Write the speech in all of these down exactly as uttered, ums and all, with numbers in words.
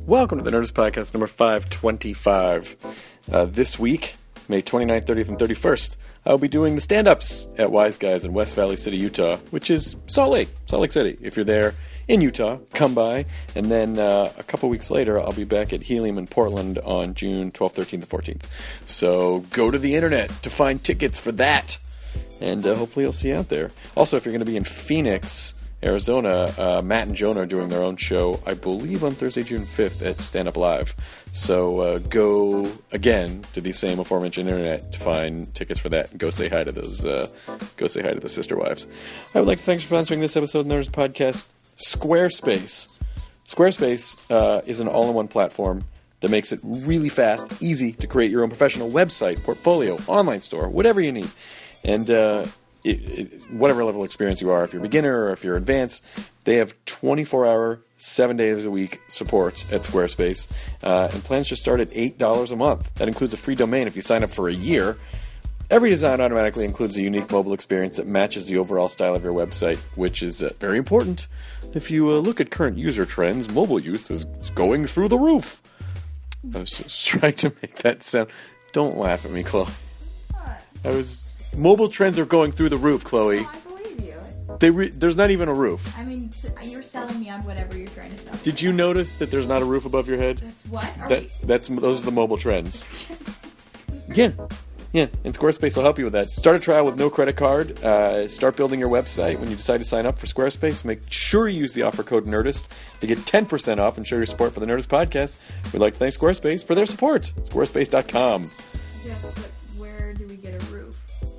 Welcome to the Nerdist Podcast number five twenty-five. Uh, this week, May twenty-ninth, thirtieth, and thirty-first, I'll be doing the stand-ups at Wise Guys in West Valley City, Utah, which is Salt Lake, Salt Lake City. If you're there in Utah, come by. And then uh, a couple weeks later, I'll be back at Helium in Portland on June twelfth, thirteenth, and fourteenth. So go to the internet to find tickets for that. And uh, hopefully you'll see you out there. Also, if you're going to be in Phoenix, Arizona, uh, Matt and Jonah are doing their own show, I believe on Thursday, June fifth at Stand Up Live. So uh, go, again, to the same aforementioned internet to find tickets for that and go say hi to those, uh, go say hi to the sister wives. I would like to thank you for sponsoring this episode of the Nerdist Podcast, Squarespace. Squarespace uh, is an all-in-one platform that makes it really fast, easy to create your own professional website, portfolio, online store, whatever you need. And, uh... It, it, whatever level of experience you are, if you're a beginner or if you're advanced, they have twenty-four hour, seven days a week support at Squarespace. Uh, and plans just start at eight dollars a month. That includes a free domain if you sign up for a year. Every design automatically includes a unique mobile experience that matches the overall style of your website, which is uh, very important. If you uh, look at current user trends, mobile use is going through the roof. I was just trying to make that sound. Don't laugh at me, Chloe. What? I was... Mobile trends are going through the roof, Chloe. No, I believe you. They re- there's not even a roof. I mean, you're selling me on whatever you're trying to sell. Did you notice that there's not a roof above your head? That's what? Are That we... that's those are the mobile trends. Yeah, yeah. And Squarespace will help you with that. Start a trial with no credit card. Uh, start building your website. When you decide to sign up for Squarespace, make sure you use the offer code Nerdist to get ten percent off and show your support for the Nerdist Podcast. We'd like to thank Squarespace for their support. Squarespace dot com. Yeah, but where do we get a roof?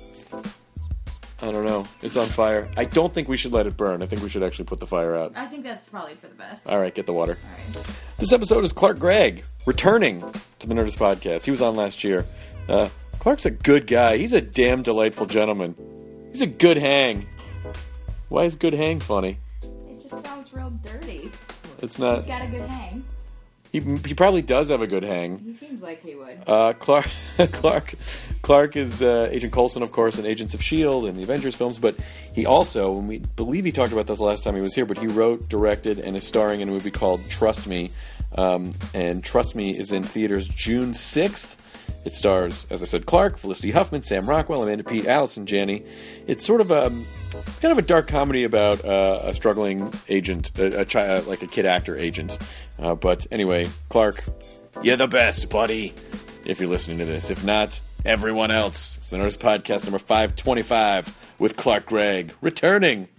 I don't know. It's on fire. I don't think we should let it burn. I think we should actually put the fire out. I think that's probably for the best. All right, get the water. All right. This episode is Clark Gregg, returning to the Nerdist Podcast. He was on last year. Uh, Clark's a good guy. He's a damn delightful gentleman. He's a good hang. Why is good hang funny? It just sounds real dirty. It's not... He's got a good hang. He, he probably does have a good hang. He seems like he would. Uh, Clark Clark Clark is uh, Agent Coulson, of course, in Agents of S H I E L D and the Avengers films, but he also, when we believe he talked about this last time he was here, but he wrote, directed, and is starring in a movie called Trust Me. Um, and Trust Me is in theaters June sixth. It stars, as I said, Clark, Felicity Huffman, Sam Rockwell, Amanda Peet, Allison Janney. It's sort of a, it's kind of a dark comedy about uh, a struggling agent, a, a chi- like a kid actor agent. Uh, but anyway, Clark, you're the best, buddy, if you're listening to this. If not, everyone else. It's the Nerdist Podcast number five twenty-five with Clark Gregg, returning.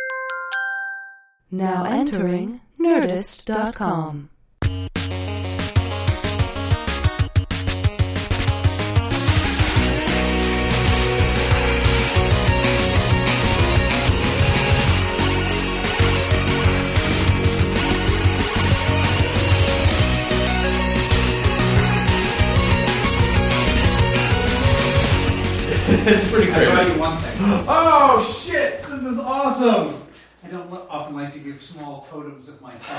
Now entering Nerdist dot com. It's pretty crazy. I'll tell you one thing. Oh, shit! This is awesome! I don't lo- often like to give small totems of myself.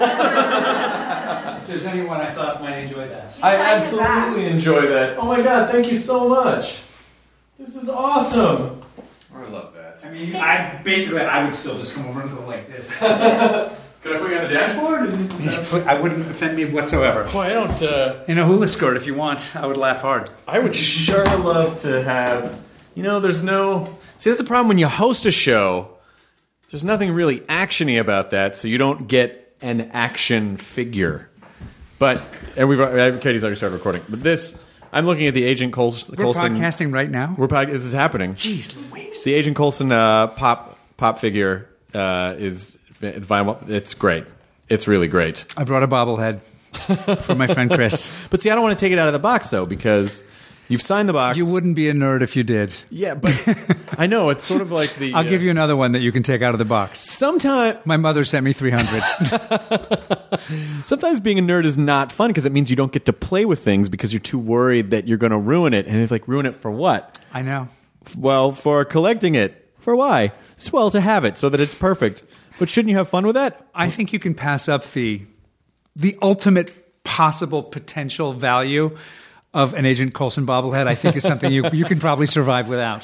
If there's anyone I thought might enjoy that. I absolutely enjoy that. Oh my god, thank you so much. This is awesome. I love that. I mean, I basically I would still just come over and go like this. Could I put you on the dashboard? I wouldn't offend me whatsoever. Well, I don't, uh... In a hula skirt, if you want, I would laugh hard. I would sure love to have... You know, there's no... See, that's the problem when you host a show. There's nothing really action-y about that, so you don't get an action figure. But... And we've... Katie's already started recording. But this... I'm looking at the Agent Coulson... We're podcasting right now? We're pod, This is happening. Jeez Louise. The Agent Coulson uh, pop pop figure uh, is... It's great. It's really great. I brought a bobblehead for my friend Chris. But see, I don't want to take it out of the box, though, because you've signed the box. You wouldn't be a nerd if you did. Yeah, but I know. It's sort of like the... I'll uh, give you another one that you can take out of the box. Sometime, My mother sent me three hundred. sometimes being a nerd is not fun because it means you don't get to play with things because you're too worried that you're going to ruin it. And it's like, ruin it for what? I know. Well, for collecting it. For why? It's well to have it so that it's perfect. But shouldn't you have fun with that? I think you can pass up the the ultimate possible potential value of an Agent Coulson bobblehead. I think is something you you can probably survive without.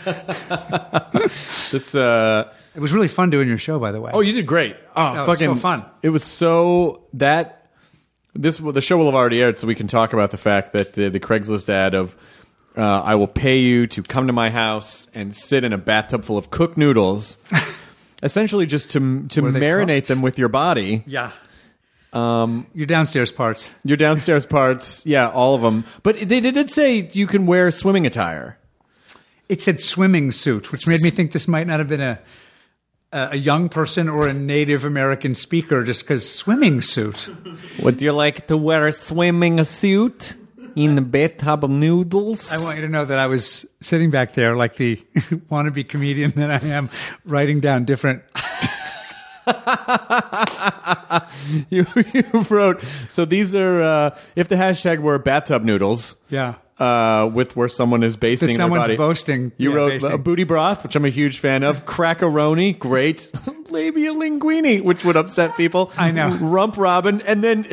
This uh, it was really fun doing your show, by the way. Oh, you did great. Oh, no, fucking it was so fun. It was so that this the show will have already aired, so we can talk about the fact that the, the Craigslist ad of uh, I will pay you to come to my house and sit in a bathtub full of cooked noodles, essentially just to to Were they marinate cooked? them with your body. Yeah. Um, Your downstairs parts. Your downstairs parts, yeah, all of them. But they did say you can wear swimming attire. It said swimming suit, which made me think this might not have been a a young person or a Native American speaker, just because swimming suit. Would you like to wear a swimming suit in the bathtub of noodles? I want you to know that I was sitting back there like the wannabe comedian that I am, writing down different... you, you wrote, so these are, uh, if the hashtag were bathtub noodles... Yeah. Uh, with where someone is basing That their someone's body. boasting. You Yeah, wrote basting. uh, booty broth, which I'm a huge fan of. Crackaroni, great. Labia linguine, which would upset people. I know. Rump robin, and then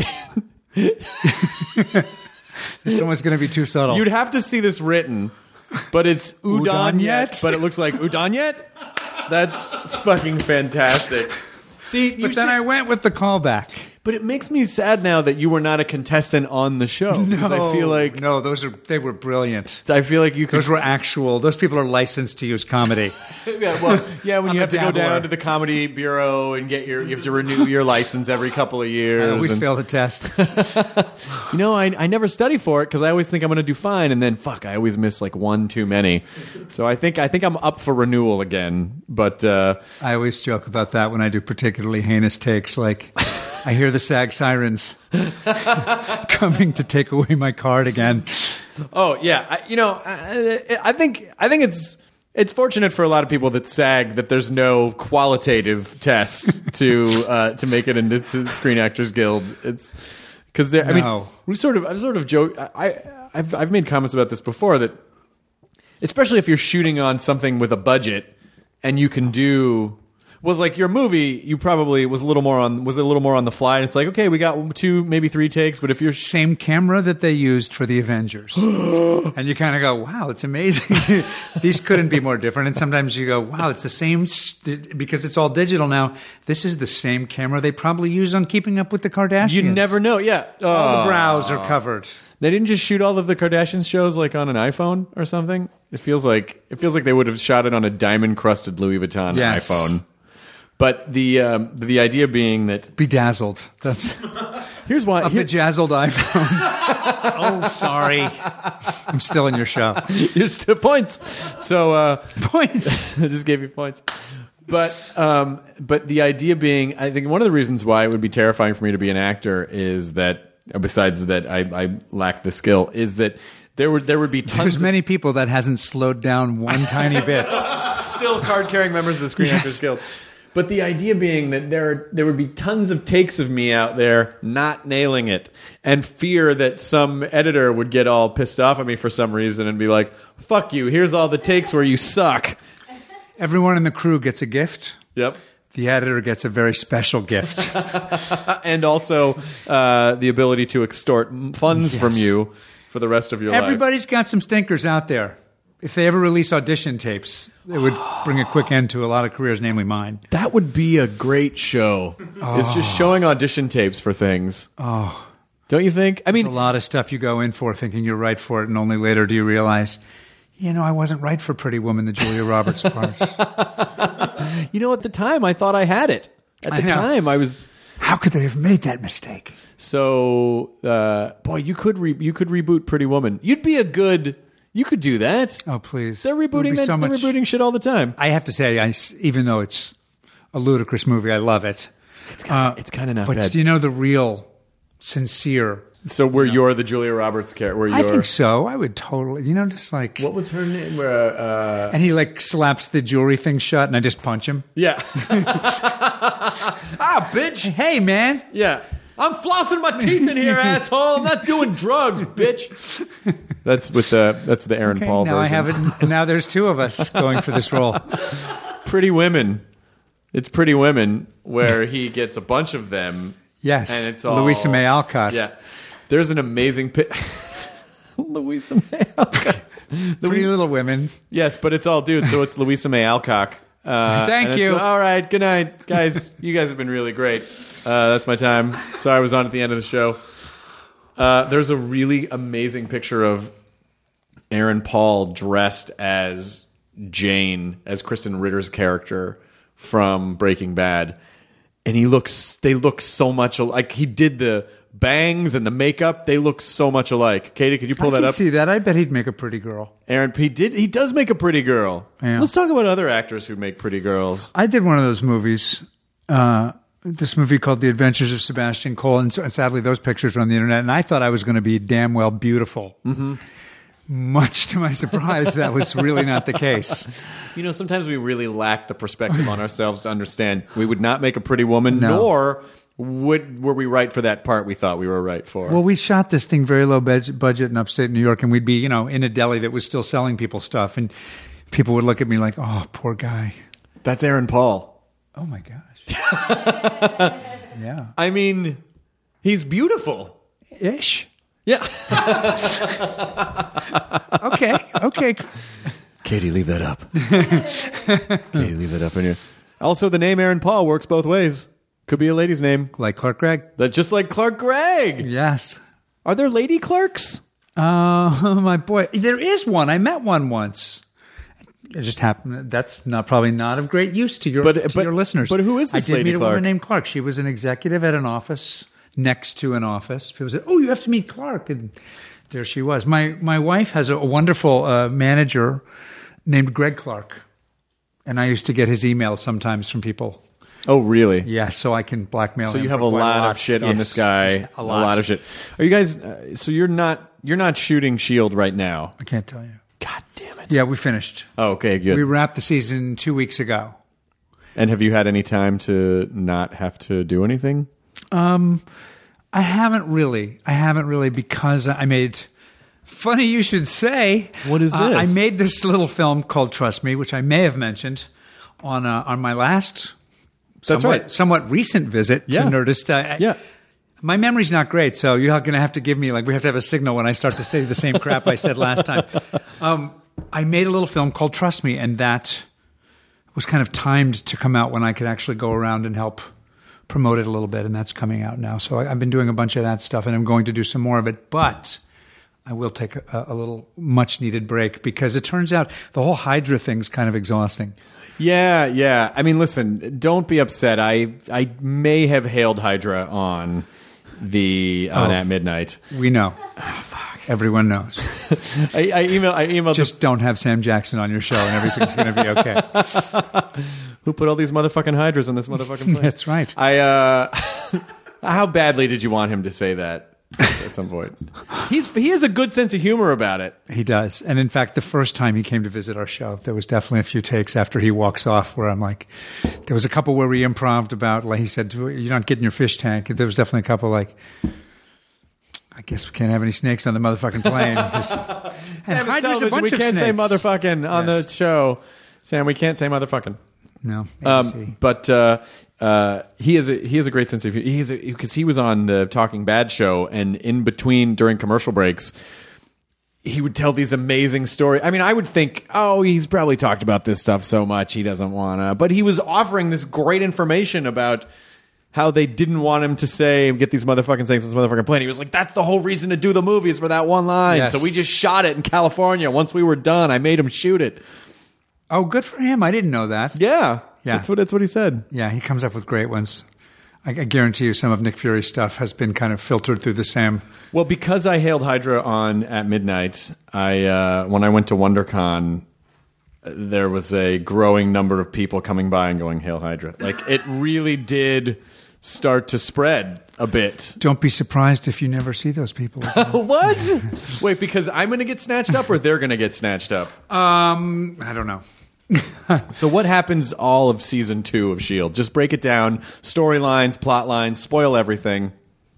Someone's going to be too subtle. you'd have to see this written, but it's udon, Udon yet, yet? but it looks like udon yet. That's fucking fantastic. See, you but then should- I went with the callback. but it makes me sad now that you were not a contestant on the show. because I feel like no, those are they were brilliant. I feel like you could Those were actual. Those people are licensed to use comedy. Yeah, well, yeah. When I'm you a have to go dabbler. down to the comedy bureau and get your, you have to renew your license every couple of years. I always and- fail the test. You know, I I never study for it because I always think I'm going to do fine, and then fuck, I always miss like one too many. So I think I think I'm up for renewal again. But uh, I always joke about that when I do particularly heinous takes, like I hear the SAG sirens coming to take away my card again. oh yeah, I, you know, I, I think I think it's. It's fortunate for a lot of people that SAG that there's no qualitative test to uh, to make it into to the Screen Actors Guild. It's because I mean No. we sort of I've sort of joke I I've I've made comments about this before that especially if you're shooting on something with a budget and you can do was like your movie you probably was a little more on was a little more on the fly and it's like okay we got two maybe three takes but if you're sh- Same camera that they used for the Avengers. And you kind of go, wow, it's amazing. These couldn't be more different. And sometimes you go, wow, it's the same, st- because it's all digital now. This is the same camera they probably use on Keeping Up with the Kardashians. you never know yeah All Oh. the brows are covered. They didn't just shoot all of the Kardashian shows like on an iPhone or something. It feels like it feels like they would have shot it on a diamond crusted Louis Vuitton Yes. iPhone. But the um, the idea being that Bedazzled. That's here's why a here- bedazzled iPhone. Oh, sorry. I'm still in your show. here's two points. So uh, Points. I just gave you points. But um, but the idea being, I think one of the reasons why it would be terrifying for me to be an actor is that, besides that I, I lack the skill, is that there would there would be tons There's of many people that hasn't slowed down one tiny bit. still card carrying members of the Screen Yes. Actors Guild. But the idea being that there there would be tons of takes of me out there not nailing it, and fear that some editor would get all pissed off at me for some reason and be like, "Fuck you! Here's all the takes where you suck." Everyone in the crew gets a gift. Yep. The editor gets a very special gift. And also uh, the ability to extort m- funds Yes. from you for the rest of your life. Everybody's got some stinkers out there. If they ever release audition tapes, it would bring a quick end to a lot of careers, namely mine. That would be a great show. It's just showing audition tapes for things. Oh, Don't you think? I a mean, lot of stuff you go in for thinking you're right for it, and only later do you realize, you know, I wasn't right for Pretty Woman, the Julia Roberts part. you know, at the time I thought I had it. At I the know. time I was How could they have made that mistake? so uh, boy, you could re- you could reboot Pretty Woman. You'd be a good you could do that. Oh, please. They're It would rebooting be that, so they're much- rebooting shit all the time. I have to say, I, even though it's a ludicrous movie, I love it. It's kind of it's kind of not But bad. you know the real, sincere. So where you're the Julia Roberts character, where you're I think so. I would totally, you know, just like. what was her name? Uh, uh, And he like slaps the jewelry thing shut, and I just punch him. yeah. ah, bitch. Hey, man. Yeah. I'm flossing my teeth in here, asshole. I'm not doing drugs, bitch. That's with the that's the Aaron Okay, Paul now version. I have it. And now there's two of us going for this role. Pretty Women. It's Pretty Women where he gets a bunch of them. Yes, And it's all Louisa May Alcott. Yeah. There's an amazing pi- Louisa May Alcott. Pretty Little Women. Yes, but it's all dudes, so it's Louisa May Alcock. Uh, Thank and it's, you. All right, good night, guys. You guys have been really great. Uh, that's my time. Sorry I was on at the end of the show. Uh, there's a really amazing picture of Aaron Paul dressed as Jane, as Kristen Ritter's character from Breaking Bad, and he looks. They look so much alike. He did the bangs and the makeup. They look so much alike. Katie, could you pull I that can up? see that. I bet he'd make a pretty girl. Aaron, he did. He does make a pretty girl. Yeah. Let's talk about other actors who make pretty girls. I did one of those movies. Uh, this movie called The Adventures of Sebastian Cole, and so- sadly, those pictures are on the internet. And I thought I was going to be damn well beautiful. Mm-hmm. Much to my surprise, that was really not the case. You know, sometimes we really lack the perspective on ourselves to understand we would not make a pretty woman, No. nor would were we right for that part we thought we were right for. Well, we shot this thing very low bud- budget in upstate New York, and we'd be, you know, in a deli that was still selling people stuff, and people would look at me like, "Oh, poor guy." That's Aaron Paul. Oh my gosh. Yeah. I mean, he's beautiful. Ish. Yeah. Okay. Okay. Katie, leave that up. Katie, leave that up in here. Also, the name Aaron Paul works both ways. Could be a lady's name. Like Clark Gregg. That just like Clark Gregg. Yes. Are there lady Clarks? Uh, my boy. There is one. I met one once. It just happened. That's not probably not of great use to your But- to but- your listeners. but who is this I did lady meet a Clark? woman named Clark. She was an executive at an office next to an office. People said, "Oh, you have to meet Clark," and there she was. My my wife has a, a wonderful uh, manager named Greg Clark, and I used to get his emails sometimes from people. Oh, really? Yeah, so I can blackmail So him you have for a quite lot, lot of shit on Yes. this guy. A A lot. lot of shit. Are you guys? Uh, so you're not you're not shooting Shield right now. I can't tell you. God damn it. Yeah, we finished. Oh, okay, good. We wrapped the season two weeks ago. And have you had any time to not have to do anything? I haven't really. I haven't really because I made. Funny you should say. What is Uh, this? I made this little film called Trust Me, which I may have mentioned on uh, on my last. That's somewhat, right. Somewhat recent visit Yeah. to Nerdist. I, I- Yeah. My memory's not great, so you're going to have to give me like we have to have a signal when I start to say the same crap I said last time. Um, I made a little film called Trust Me, and that was kind of timed to come out when I could actually go around and help promote it a little bit, and that's coming out now. So I, I've been doing a bunch of that stuff, and I'm going to do some more of it. But I will take a, a little much-needed break because it turns out the whole Hydra thing's kind of exhausting. Yeah, yeah. I mean, listen, don't be upset. I I may have hailed Hydra on the on Oh. At Midnight. We know. Everyone knows. I, I email I emailed Just don't have Sam Jackson on your show, and everything's going to be okay. the, who put all these motherfucking Hydras on this motherfucking plane. That's right. I uh, how badly did you want him to say that at some point? He's he has a good sense of humor about it. He does. And in fact, the first time he came to visit our show, there was definitely a few takes after he walks off where I'm like, there was a couple where we improv'd about, like he said, you're not getting your fish tank. There was definitely a couple like, I guess we can't have any snakes on the motherfucking plane. Just, and Sam, it's Hydra's a television. bunch We of can't say snakes. motherfucking on Yes. the show. Sam, we can't say motherfucking. No. A B C. Um, but uh, uh, he has a he has a great sense of humor. He's because he was on the Talking Bad show, and in between during commercial breaks, he would tell these amazing stories. I mean, I would think, oh, he's probably talked about this stuff so much he doesn't wanna. But he was offering this great information about how they didn't want him to say, get these motherfucking things on this motherfucking plane. He was like, that's the whole reason to do the movie is for that one line. Yes. So we just shot it in California. Once we were done, I made him shoot it. Oh, good for him. I didn't know that. Yeah. Yeah. That's what, that's what he said. Yeah, he comes up with great ones. I, I guarantee you some of Nick Fury's stuff has been kind of filtered through the Sam. Well, because I hailed Hydra on At Midnight, I uh, when I went to WonderCon, there was a growing number of people coming by and going, Hail Hydra. Like, it really did start to spread a bit. Don't be surprised if you never see those people again. What? Wait, because I'm going to get snatched up or they're going to get snatched up? um, I don't know. So what happens all of season two of S H I E L D? Just break it down. Storylines, plot lines, spoil everything.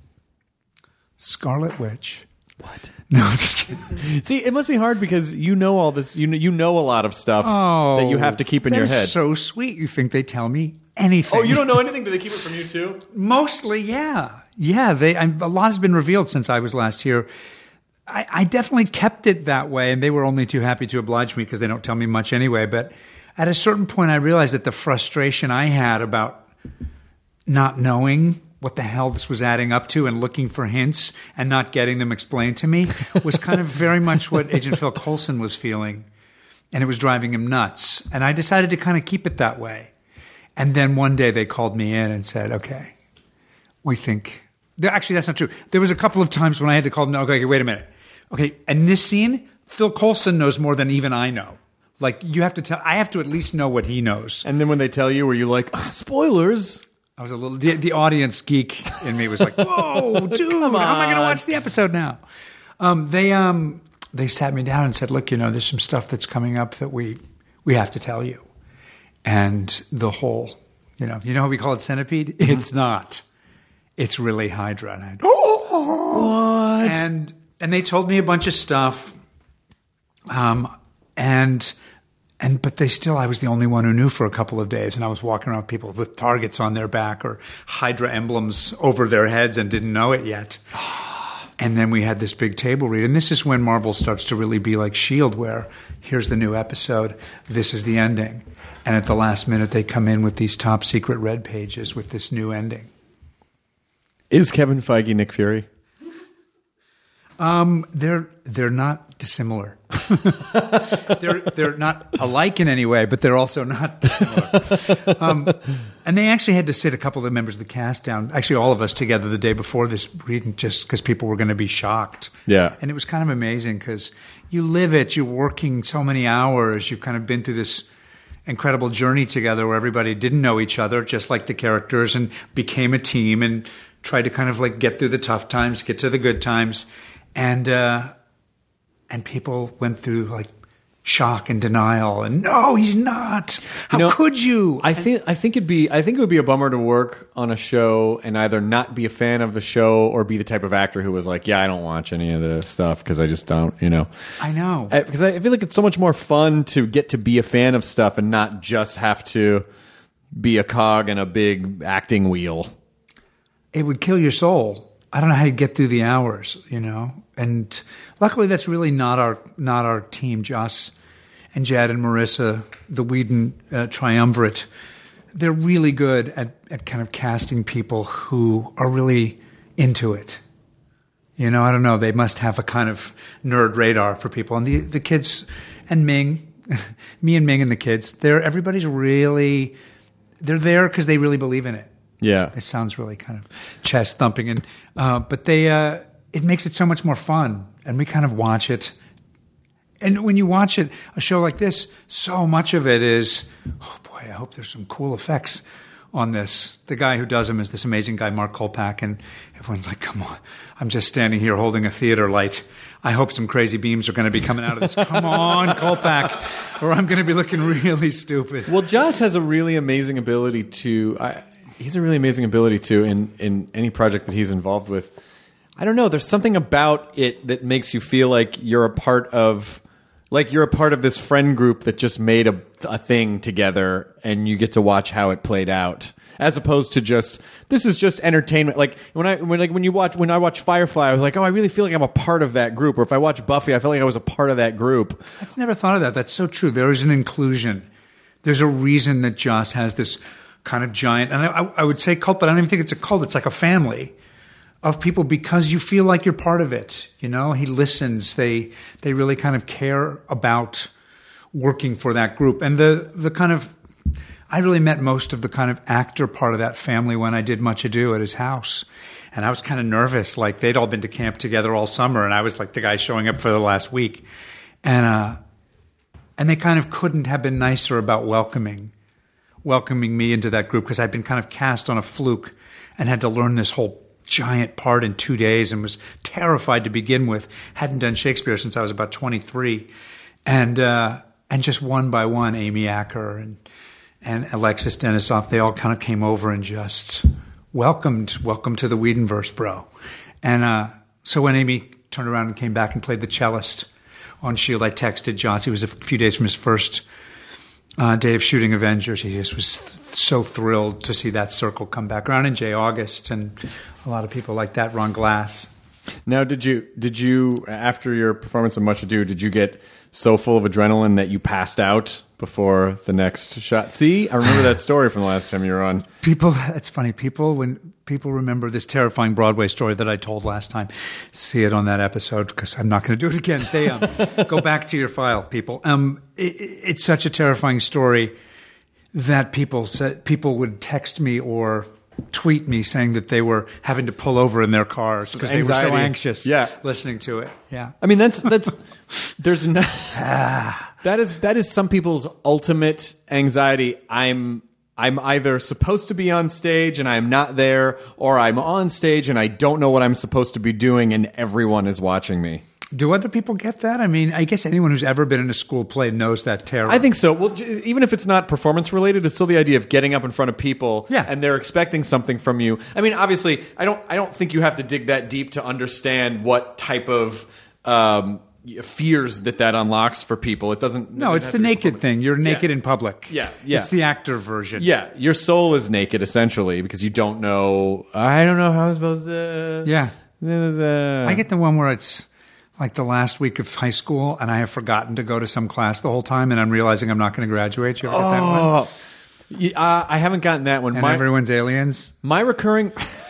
Scarlet Witch. What? No, I'm just kidding. See, it must be hard because you know all this. You know, you know a lot of stuff Oh, that you have to keep in your they're head. So sweet. You think they tell me anything? Oh, you don't know anything? Do they keep it from you too? Mostly, yeah, yeah. They I, a lot has been revealed since I was last here. I, I definitely kept it that way, and they were only too happy to oblige me because they don't tell me much anyway. But at a certain point, I realized that the frustration I had about not knowing what the hell this was adding up to and looking for hints and not getting them explained to me was kind of very much what Agent Phil Coulson was feeling. And it was driving him nuts. And I decided to kind of keep it that way. And then one day they called me in and said, okay, we think... Actually, that's not true. There was a couple of times when I had to call them, okay, okay, wait a minute. Okay, and this scene, Phil Coulson knows more than even I know. Like, you have to tell... I have to at least know what he knows. And then when they tell you, were you like, oh, spoilers? I was a little... The, the audience geek in me was like, whoa, dude, how am I going to watch the episode now? Um, they um, they sat me down and said, look, you know, there's some stuff that's coming up that we we have to tell you. And the whole, you know, you know how we call it Centipede? It's not. It's really Hydra. And I, oh, what? And, and they told me a bunch of stuff. Um, and... And but they still, I was the only one who knew for a couple of days, and I was walking around with people with targets on their back or Hydra emblems over their heads and didn't know it yet. And then we had this big table read, and this is when Marvel starts to really be like S H I E L D, where here's the new episode, this is the ending, and at the last minute they come in with these top secret red pages with this new ending. Is Kevin Feige Nick Fury? Um, they're they're not dissimilar. they're they're not alike in any way, but they're also not dissimilar. Um, and they actually had to sit a couple of the members of the cast down, actually all of us together the day before this reading, just because people were going to be shocked. Yeah, and it was kind of amazing because you live it. You're working so many hours. You've kind of been through this incredible journey together where everybody didn't know each other, just like the characters, and became a team and tried to kind of like get through the tough times, get to the good times. And uh, and people went through like shock and denial, and no, he's not. How you know, could you? I think I think it'd be I think it would be a bummer to work on a show and either not be a fan of the show or be the type of actor who was like, yeah, I don't watch any of the stuff because I just don't, you know. I know because I, I feel like it's so much more fun to get to be a fan of stuff and not just have to be a cog in a big acting wheel. It would kill your soul. I don't know how you get through the hours, you know. And luckily, that's really not our not our team. Joss and Jad and Marissa, the Whedon uh, triumvirate, they're really good at, at kind of casting people who are really into it. You know, I don't know. They must have a kind of nerd radar for people. And the the kids and Ming, me and Ming and the kids, they're everybody's really they're there because they really believe in it. Yeah, it sounds really kind of chest thumping, and uh, but they uh, it makes it so much more fun, and we kind of watch it. And when you watch it, a show like this, so much of it is, oh boy, I hope there's some cool effects on this. The guy who does them is this amazing guy, Mark Kolpak, and everyone's like, come on, I'm just standing here holding a theater light. I hope some crazy beams are going to be coming out of this. Come on, Kolpak, or I'm going to be looking really stupid. Well, Joss has a really amazing ability to... I, He's a really amazing ability to in, in any project that he's involved with. I don't know. There's something about it that makes you feel like you're a part of, like you're a part of this friend group that just made a, a thing together, and you get to watch how it played out, as opposed to just this is just entertainment. Like when I when like when you watch when I watch Firefly, I was like, oh, I really feel like I'm a part of that group. Or if I watch Buffy, I feel like I was a part of that group. I've never thought of that. That's so true. There is an inclusion. There's a reason that Joss has this kind of giant, and I, I would say cult, but I don't even think it's a cult. It's like a family of people because you feel like you're part of it. You know, he listens. They they really kind of care about working for that group. And the the kind of, I really met most of the kind of actor part of that family when I did Much Ado at his house. And I was kind of nervous. Like they'd all been to camp together all summer, and I was like the guy showing up for the last week. And uh, and they kind of couldn't have been nicer about welcoming welcoming me into that group because I'd been kind of cast on a fluke and had to learn this whole giant part in two days and was terrified to begin with. Hadn't done Shakespeare since I was about twenty-three. And uh, and just one by one, Amy Acker and and Alexis Denisoff, they all kind of came over and just welcomed, welcome to the Whedonverse, bro. And uh, so when Amy turned around and came back and played the cellist on S H I E L D, I texted Joss. He was a few days from his first Uh, day of shooting Avengers. He just was th- so thrilled to see that circle come back around. And Jay August and a lot of people like that, Ron Glass. Now, did you did you after your performance of Much Ado, did you get so full of adrenaline that you passed out before the next shot? See, I remember that story from the last time you were on. People, it's funny. People when people remember this terrifying Broadway story that I told last time. See it on that episode because I'm not going to do it again. They um, go back to your file, people. Um, it, it's such a terrifying story that people said, people would text me or tweet me saying that they were having to pull over in their cars because they were so Anxiety. anxious Yeah. listening to it. Yeah. I mean, that's that's there's no that is that is some people's ultimate anxiety. I'm I'm either supposed to be on stage and I'm not there, or I'm on stage and I don't know what I'm supposed to be doing, and everyone is watching me. Do other people get that? I mean, I guess anyone who's ever been in a school play knows that terror. I think so. Well, j- even if it's not performance related, it's still the idea of getting up in front of people, Yeah. and they're expecting something from you. I mean, obviously, I don't. I don't think you have to dig that deep to understand what type of um, fears that that unlocks for people. It doesn't. No, it it's doesn't the have to be naked thing. You're naked Yeah. in public. Yeah, yeah. It's the actor version. Yeah, your soul is naked essentially because you don't know. I don't know how I'm supposed to. Yeah. The, I get the one where it's like the last week of high school and I have forgotten to go to some class the whole time and I'm realizing I'm not going to graduate. You ever get that one? Oh, yeah, uh, I haven't gotten that one. And My, everyone's aliens. my recurring.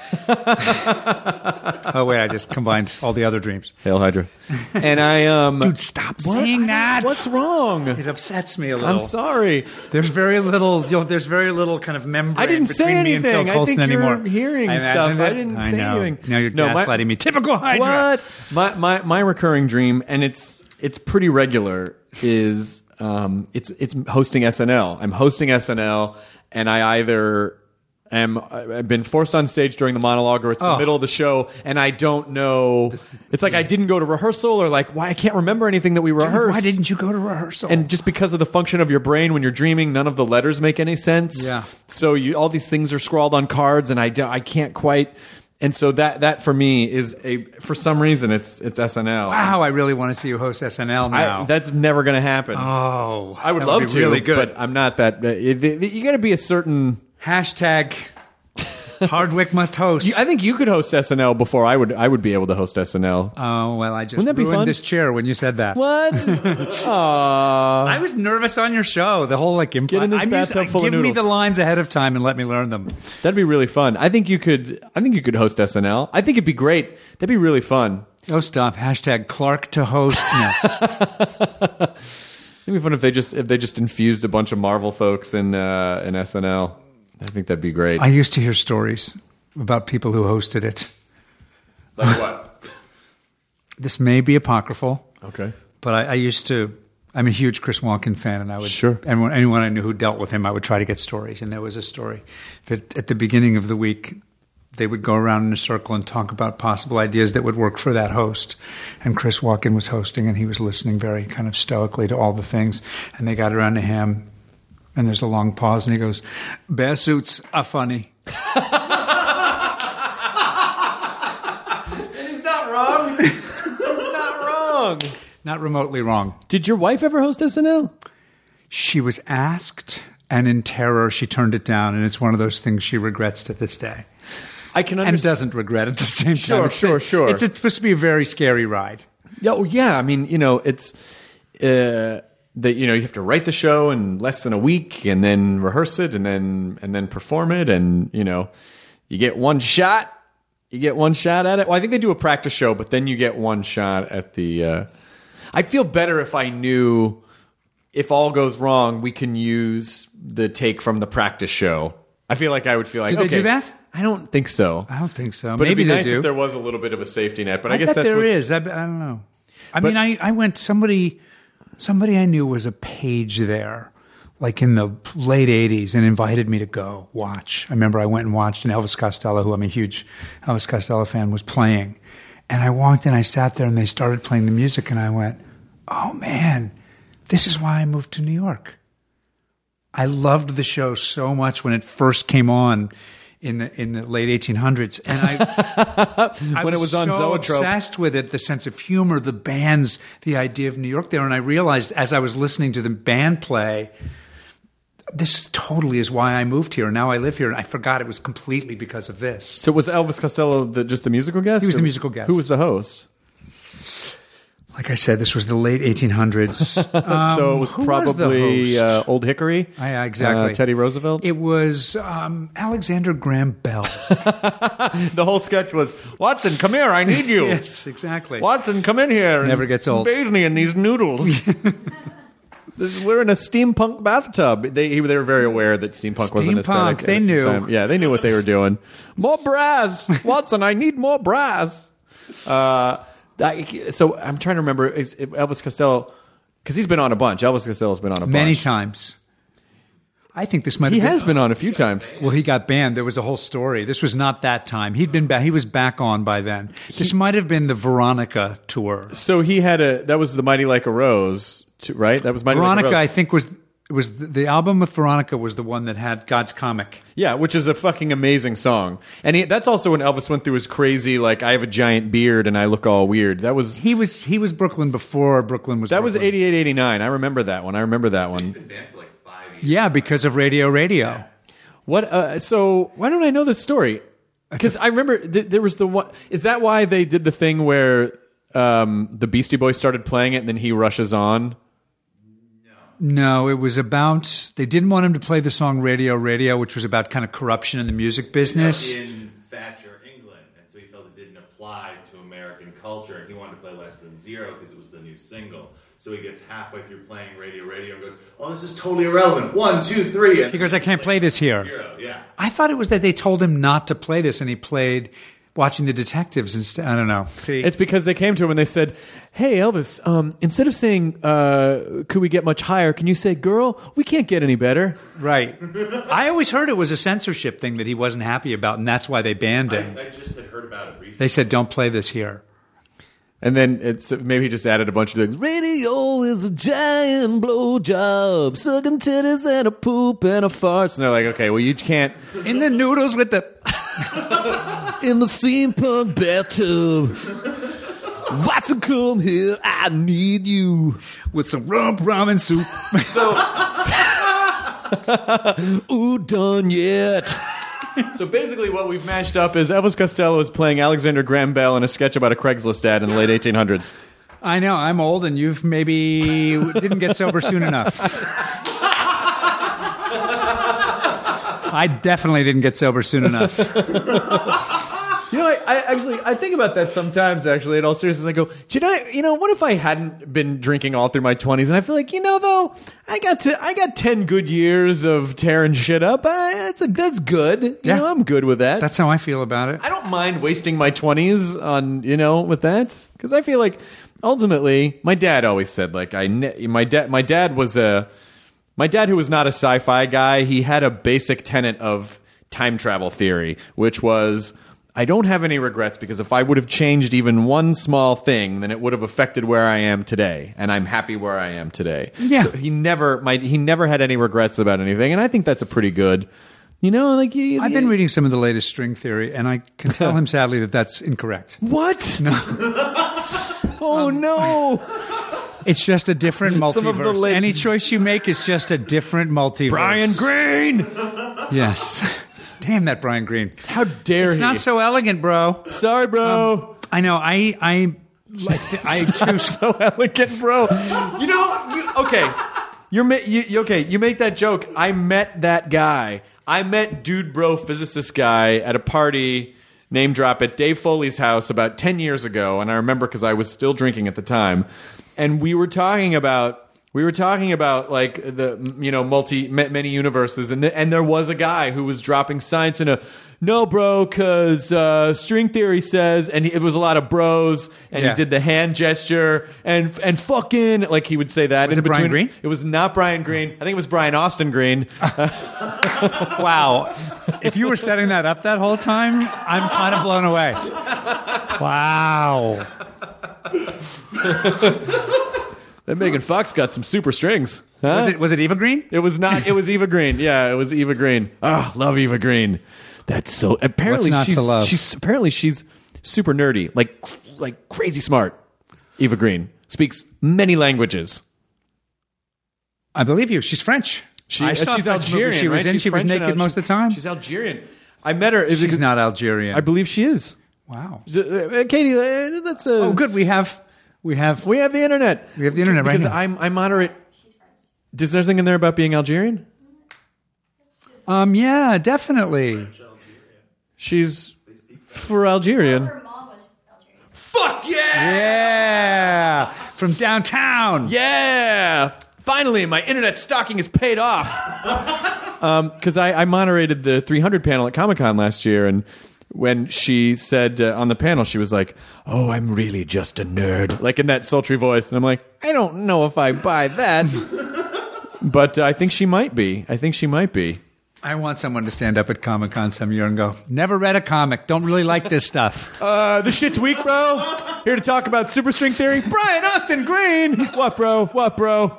Oh, wait, I just combined all the other dreams. Hail Hydra. And I um. Dude, stop What? saying that. What's wrong? It upsets me a little. I'm sorry. There's very little. You know, there's very little kind of membrane I didn't say between me and Phil anything. I Coulson think you're anymore. hearing I stuff. imagined I it. didn't I say know. anything. Now you're No, my- gaslighting me. Typical Hydra. What? My my my recurring dream, and it's it's pretty regular, is um it's it's hosting S N L. I'm hosting S N L, and I either am I've been forced on stage during the monologue, or it's Oh. the middle of the show, and I don't know. It's like I didn't go to rehearsal, or like why I can't remember anything that we rehearsed. Why didn't you go to rehearsal? And just because of the function of your brain when you're dreaming, none of the letters make any sense. Yeah. So you, all these things are scrawled on cards, and I, do, I can't quite. And so that that for me is a for some reason it's it's S N L. wow, I really want to see you host S N L now. I, that's never going to happen. oh, I would that love be to, really good. but I'm not that. Uh, it- it- you got to be a certain. Hashtag Hardwick must host. You, I think you could host S N L before I would. I would be able to host S N L. oh well, I just Wouldn't that be ruined fun? this chair when you said that. What? Aww. I was nervous on your show. The whole like impl- Get in this I'm bathtub used, full of give me noodles. the lines ahead of time and let me learn them. That'd be really fun. I think you could. I think you could host S N L. I think it'd be great. That'd be really fun. Oh, stop. Hashtag Clark to host. No. It'd be fun if they just if they just infused a bunch of Marvel folks in uh, in S N L. I think that'd be great. I used to hear stories about people who hosted it. Like what? This may be apocryphal, Okay. but I, I used to. I'm a huge Chris Walken fan, and I would Sure. And when, anyone I knew who dealt with him, I would try to get stories. And there was a story that at the beginning of the week, they would go around in a circle and talk about possible ideas that would work for that host. And Chris Walken was hosting, and he was listening very kind of stoically to all the things. And they got around to him, and there's a long pause, and he goes, "Bear suits are funny." He's not wrong. He's not wrong. Not remotely wrong. Did your wife ever host S N L? She was asked, and in terror, she turned it down. And it's one of those things she regrets to this day. I can And understand. doesn't regret at the same Sure, time. It's- sure, sure. It's, it's supposed to be a very scary ride. Yeah, oh, yeah. I mean, you know, it's uh, that you know you have to write the show in less than a week, and then rehearse it, and then and then perform it, and you know, you get one shot. You get one shot at it. Well, I think they do a practice show, but then you get one shot at the. Uh, I'd feel better if I knew if all goes wrong, we can use the take from the practice show. I feel like I would feel like Do they okay, do that? I don't think so. I don't think so. But Maybe it'd be they nice do. if there was a little bit of a safety net. But I, I guess bet that's there what's, is. I, I don't know. I But- mean, I, I went, somebody, somebody I knew was a page there, like in the late eighties, and invited me to go watch. I remember I went and watched, and Elvis Costello, who I'm a huge Elvis Costello fan, was playing. And I walked in, I sat there, and they started playing the music, and I went, oh man, this is why I moved to New York. I loved the show so much when it first came on in the in the late eighteen hundreds, and I, I When it was on so Zoetrope. obsessed with it, the sense of humor, the bands, the idea of New York there, and I realized as I was listening to the band play, this totally is why I moved here. Now I live here, and I forgot it was completely because of this. So was Elvis Costello the, just the musical guest? He was or the musical guest. Who was the host? Like I said, this was the late eighteen hundreds. Um, so it was who probably was the host? uh, Old Hickory. Ah, yeah, exactly. Uh, Teddy Roosevelt. It was um, Alexander Graham Bell. The whole sketch was, Watson, come here, I need you. Yes, exactly. Watson, come in here. and Never gets old. Bathe me in these noodles. This is- We're in a steampunk bathtub. They they were very aware that steampunk was an Steampunk, aesthetic. at they the knew. time. Yeah, they knew what they were doing. More brass, Watson. I need more brass. Uh, I, so I'm trying to remember is Elvis Costello, because he's been on a bunch. Elvis Costello's been on a Many bunch. times. I think this might He have been. has been on a few times. Well, he got banned. There was a whole story. This was not that time. He'd been back. He was back on by then. This might have been the Veronica tour. So he had a that was the Mighty Like a Rose, too, right? That was Mighty Veronica, Like a I Rose. think, was was the, the album with Veronica was the one that had God's Comic. Yeah, which is a fucking amazing song. And he, that's also when Elvis went through his crazy, like, I have a giant beard and I look all weird. That was He was he was Brooklyn before Brooklyn was. that was Brooklyn. eighty-eight, eighty-nine. I remember that one. I remember that one. Yeah, because of Radio Radio. What? Uh, so why don't I know this story? Because I remember th- there was the one. Is that why they did the thing where um, the Beastie Boys started playing it and then he rushes on? No, it was about. They didn't want him to play the song Radio Radio, which was about kind of corruption in the music business. In Thatcher, England, and so he felt it didn't apply to American culture, and he wanted to play Less Than Zero because it was the new single. So he gets halfway through playing Radio Radio and goes, "Oh, this is totally irrelevant. One, two, three." And He goes, "I can't play this here." Zero, yeah. I thought it was that they told him not to play this, and he played Watching the Detectives instead. I don't know. See, It's because they came to him and they said, "Hey, Elvis, um, instead of saying, uh, could we get much higher, can you say, girl, we can't get any better?" right. I always heard it was a censorship thing that he wasn't happy about, and that's why they banned him. I, I just had heard about it recently. They said, "Don't play this here." And then it's maybe he just added a bunch of things. Radio is a giant blowjob, sucking titties and a poop and a farts. And they're like, okay, well, you can't. In the noodles with the. In the steampunk bathtub. Watson, come here, I need you. With some rump ramen soup. Ooh, done yet. So basically what we've mashed up is Elvis Costello is playing Alexander Graham Bell in a sketch about a Craigslist ad in the late eighteen hundreds. I know, I'm old, and you've maybe didn't get sober soon enough. I definitely didn't get sober soon enough. You know, I, I actually I think about that sometimes. Actually, in all seriousness, I go, "Should I? You know, what if I hadn't been drinking all through my twenties?" And I feel like, you know, though, I got to I got ten good years of tearing shit up. I, that's a, that's good. You Yeah. know, I'm good with that. That's how I feel about it. I don't mind wasting my twenties on, you know, with that, because I feel like ultimately, my dad always said, like, I ne- my dad my dad was a my dad who was not a sci-fi guy. He had a basic tenet of time travel theory, which was, I don't have any regrets, because if I would have changed even one small thing, then it would have affected where I am today, and I'm happy where I am today. Yeah. So he never, my, he never had any regrets about anything, and I think that's a pretty good, you know, like you, I've been reading some of the latest string theory, and I can tell him sadly that that's incorrect. What? No. Oh no! It's just a different Some of the multiverse. late- Any choice you make is just a different multiverse. Brian Greene. Yes. Damn that Brian Greene. How dare It's he? not so elegant, bro. Sorry, bro. I know. I I like I too. So elegant, bro. You know, you, okay. You're ma- you, you- okay. You make that joke. I met that guy. I met dude, bro, physicist guy at a party. Name drop at Dave Foley's house about ten years ago, and I remember because I was still drinking at the time, and we were talking about we were talking about like the you know multi many universes, and the, and there was a guy who was dropping science in a no, bro, because uh, string theory says, and he, it was a lot of bros, and Yeah. he did the hand gesture and and fucking like he would say that. Was in it Brian between. Greene? It was not Brian Greene. I think it was Brian Austin Green. Wow. If you were setting that up that whole time, I'm kind of blown away. Wow. That Megan Fox got some super strings. Huh? Was it was it Eva Green? It was not. It was Eva Green. Yeah, it was Eva Green. Oh, love Eva Green. That's so. Apparently, What's not she's to love? she's apparently she's super nerdy, like like crazy smart. Eva Green speaks many languages. I believe you. She's French. She, I saw she's a French movie Algerian. She was right? in. She's She was French and naked Al- most of the time. She's Algerian. I met her. She's not Algerian. I believe she is. Wow. Uh, Katie, uh, that's a. Oh, good. We have We have We have the internet. We have the internet right because here. I'm I moderate. Is there anything in there about being Algerian? um yeah, definitely. She's for Algerian. Her mom was Algerian. Fuck yeah! Yeah, from downtown. Yeah! Finally, my internet stalking is paid off. Because um, I, I moderated the three hundred panel at Comic-Con last year, and when she said uh, on the panel, she was like, "Oh, I'm really just a nerd," like in that sultry voice, and I'm like, I don't know if I buy that, but uh, I think she might be. I think she might be. I want someone to stand up at Comic-Con some year and go, "Never read a comic. Don't really like this stuff." Uh, the shit's weak, bro. Here to talk about super string theory, Brian Austin Green. What, bro? What, bro?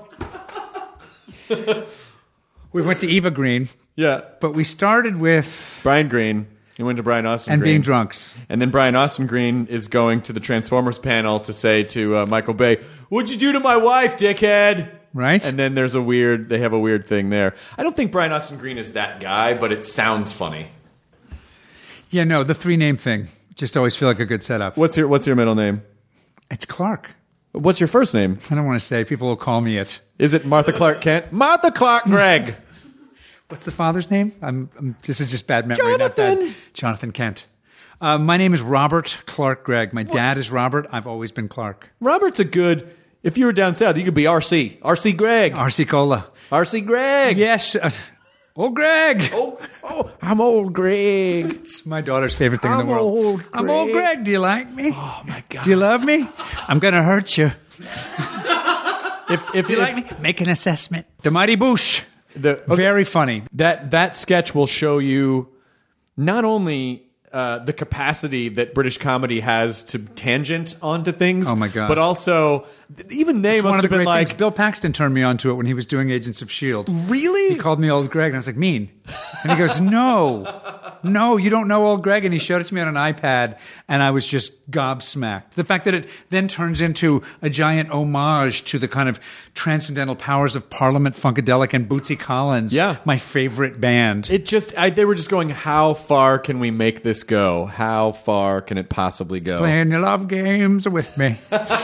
We went to Eva Green, Yeah, but we started with Brian Green. He went to Brian Austin and Green. being drunks. And then Brian Austin Green is going to the Transformers panel to say to uh, Michael Bay, "What'd you do to my wife, dickhead?" Right? And then there's a weird, they have a weird thing there. I don't think Brian Austin Green is that guy, but it sounds funny. Yeah, no, the three name thing just always feel like a good setup. What's your What's your middle name? It's Clark. What's your first name? I don't want to say. People will call me it. Is it Martha Clark Kent? Martha Clark Gregg. What's the father's name? I'm, I'm, this is just bad memory. Not Jonathan. bad. Jonathan Kent. Uh, my name is Robert Clark Gregg. My dad is Robert. I've always been Clark. Robert's a good. If you were down south, you could be R C. R C Gregg. R C Cola. R C Gregg. Yes. Uh, old Greg. Oh, oh, I'm old Greg. It's my daughter's favorite thing in I'm the world. old I'm old Greg. Greg. Do you like me? Oh my God. Do you love me? I'm going to hurt you. If if Do you like me? Make an assessment. The Mighty Boosh. The, okay. Very funny. That that sketch will show you not only uh, the capacity that British comedy has to tangent onto things. Oh, my God. But also, even they It's must one of the have been great like, things. Bill Paxton turned me on to it when he was doing Agents of S H I E L D. really? He called me Old Greg, and I was like, mean. And he goes, no, no, you don't know Old Greg. And he showed it to me on an iPad, and I was just gobsmacked. The fact that it then turns into a giant homage to the kind of transcendental powers of Parliament Funkadelic and Bootsy Collins, Yeah. my favorite band. It just, I, they were just going, how far can we make this go? How far can it possibly go? Playing your love games with me.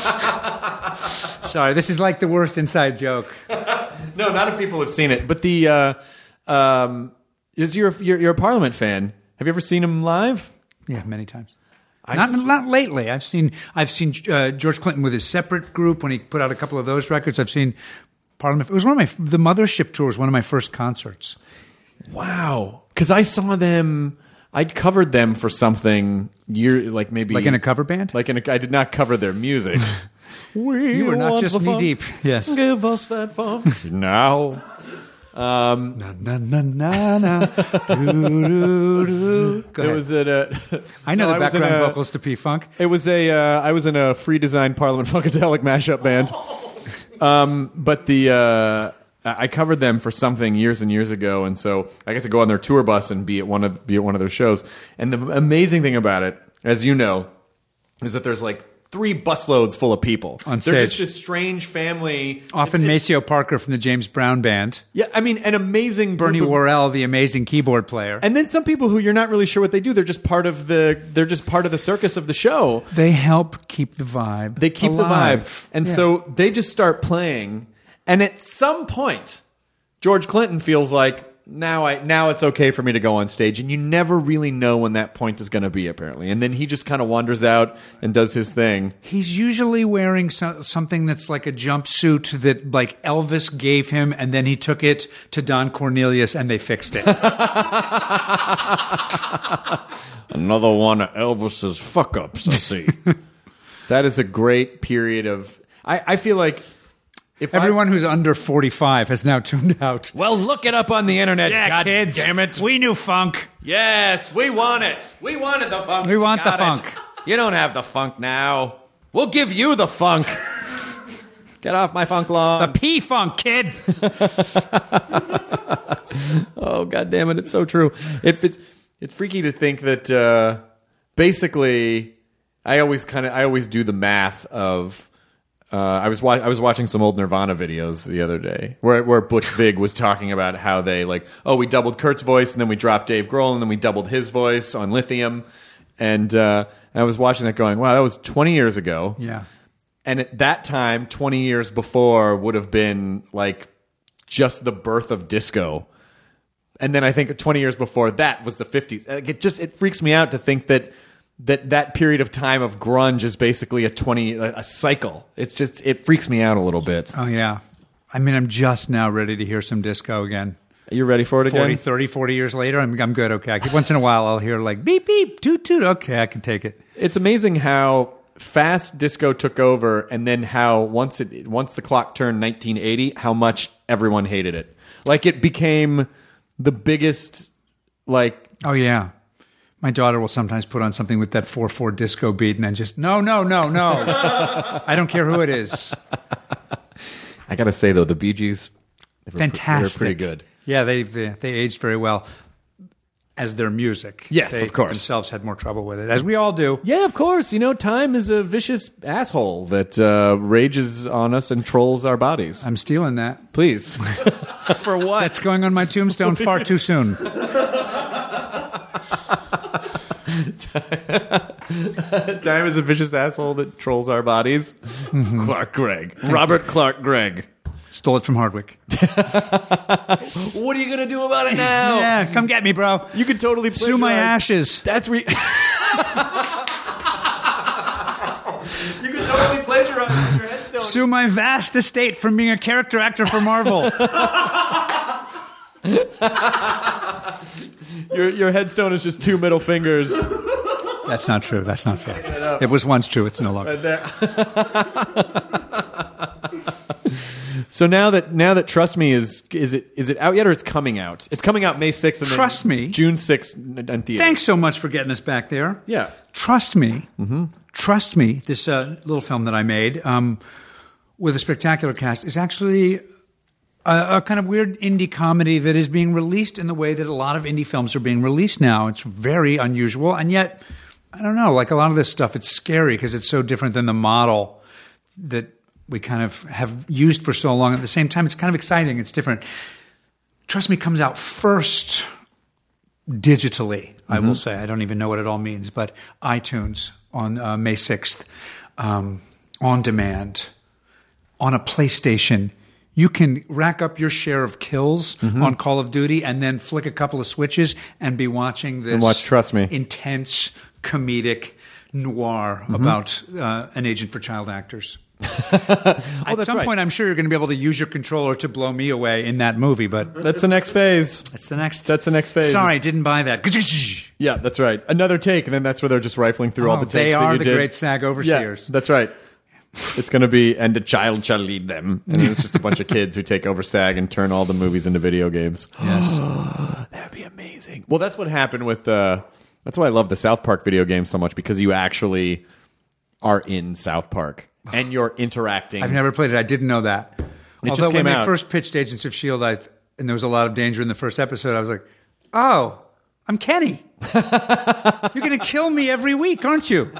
Sorry, this is like the worst inside joke. No, not if people have seen it. But the, uh, um, is you're, you're, you're a Parliament fan. Have you ever seen him live? Yeah, many times. I Not, s- not lately. I've seen I've seen uh, George Clinton with his separate group when he put out a couple of those records. I've seen Parliament. It was one of my the Mothership tour was one of my first concerts. Wow. Because I saw them, I'd covered them for something, year like maybe. Like in a cover band? Like in a, I did not cover their music. we You were not want just the funk. knee deep. Yes. Give us that funk. now. Um, Na na na na na. Doo, doo, doo. Go it ahead. was at a. I know No, the was in background a- vocals to P Funk. It was a. Uh, I was in a free design Parliament Funkadelic mashup band. Um, but the uh, I covered them for something years and years ago, and so I got to go on their tour bus and be at one of be at one of their shows. And the amazing thing about it, as you know, is that there's like three busloads full of people On They're just stage. this strange family. Often It's- it's- Maceo Parker from the James Brown Band. Yeah, I mean, an amazing Bernie group of- Worrell, the amazing keyboard player. and then some people who you're not really sure what they do. They're just part of the. They're just part of the circus of the show. They help keep the vibe. They keep alive. the vibe. And Yeah. so they just start playing. And at some point, George Clinton feels like, now I now it's okay for me to go on stage. And you never really know when that point is going to be, apparently. And then he just kind of wanders out and does his thing. He's usually wearing so- something that's like a jumpsuit that like Elvis gave him, and then he took it to Don Cornelius and they fixed it. Another one of Elvis's fuck ups, I see. That is a great period of. I, I feel like. If I- Everyone who's under forty-five has now tuned out. well, look it up on the internet. Yeah, God kids. damn it. We knew funk. Yes, we want it. We wanted the funk. We want the got it. funk. You don't have the funk now. We'll give you the funk. Get off my funk The lawn. P-Funk, kid. Oh, God damn it. It's so true. It, it's, it's freaky to think that uh, basically I always kind of I always do the math of uh, I was wa- I was watching some old Nirvana videos the other day where where Butch Vig was talking about how they like oh we doubled Kurt's voice and then we dropped Dave Grohl and then we doubled his voice on Lithium and uh, and I was watching that going wow that was twenty years ago Yeah. and at that time, twenty years before, would have been like just the birth of disco. And then I think twenty years before that was the fifties. Like it just it freaks me out to think that that that period of time of grunge is basically a twenty a cycle. It's just it freaks me out a little bit. Oh yeah. I mean, I'm just now ready to hear some disco again. Are you ready for it again? forty, thirty, forty years later, I'm I'm good. Okay. Once in a while I'll hear like beep beep toot toot. Okay, I can take it. It's amazing how fast disco took over, and then how once it once the clock turned nineteen eighty, how much everyone hated it. Like it became the biggest, like... Oh, yeah. My daughter will sometimes put on something with that four four disco beat and then just, no, no, no, no. I don't care who it is. I got to say, though, the Bee Gees, they were, fantastic. They were pretty good. Yeah, they, they they aged very well as their music. Yes, they of course. themselves had more trouble with it, as we all do. Yeah, of course. You know, time is a vicious asshole that uh, rages on us and trolls our bodies. I'm stealing that. Please. For what? That's going on my tombstone far too soon. Time is a vicious asshole that trolls our bodies. Mm-hmm. Clark Gregg. Robert Clark Gregg. Stole it from Hardwick. What are you going to do about it now? Yeah, come get me, bro. You could totally sue my ashes. That's re- You could totally plagiarize your headstone. Sue my vast estate from being a character actor for Marvel. your your headstone is just two middle fingers. That's not true. That's not fair. It, it was once true. It's no longer. Right there. So now that now that Trust Me is is it is it out yet, or it's coming out? It's coming out May sixth and Trust then Me June sixth in theaters. Thanks so much for getting us back there. Yeah. Trust Me. Mm-hmm. Trust Me. This uh, little film that I made um, with a spectacular cast is actually a, a kind of weird indie comedy that is being released in the way that a lot of indie films are being released now. It's very unusual, and yet I don't know. Like a lot of this stuff, it's scary because it's so different than the model that we kind of have used for so long. At the same time, it's kind of exciting. It's different. Trust Me comes out first digitally, mm-hmm. I will say. I don't even know what it all means, but iTunes on uh, May sixth, um, on demand, on a PlayStation. You can rack up your share of kills mm-hmm. on Call of Duty and then flick a couple of switches and be watching this and watch Trust Me. Intense, comedic noir mm-hmm. about uh, an agent for child actors. oh, At some right. point, I'm sure you're going to be able to use your controller to blow me away in that movie, but that's the next phase. That's the next. That's the next phase. Sorry, didn't buy that. Yeah, that's right. Another take, and then that's where they're just rifling through oh, all the takes. They that are you the did. great SAG overseers. Yeah, that's right. It's going to be, and the child shall lead them. And it's just a bunch of kids who take over SAG and turn all the movies into video games. Yes, that'd be amazing. Well, that's what happened with. Uh, that's why I love the South Park video game so much, because you actually are in South Park. And you're interacting. I've never played it. I didn't know that. It Although just came when they out. first pitched Agents of S H I E L D, I th- and there was a lot of danger in the first episode, I was like, oh, I'm Kenny. You're going to kill me every week, aren't you?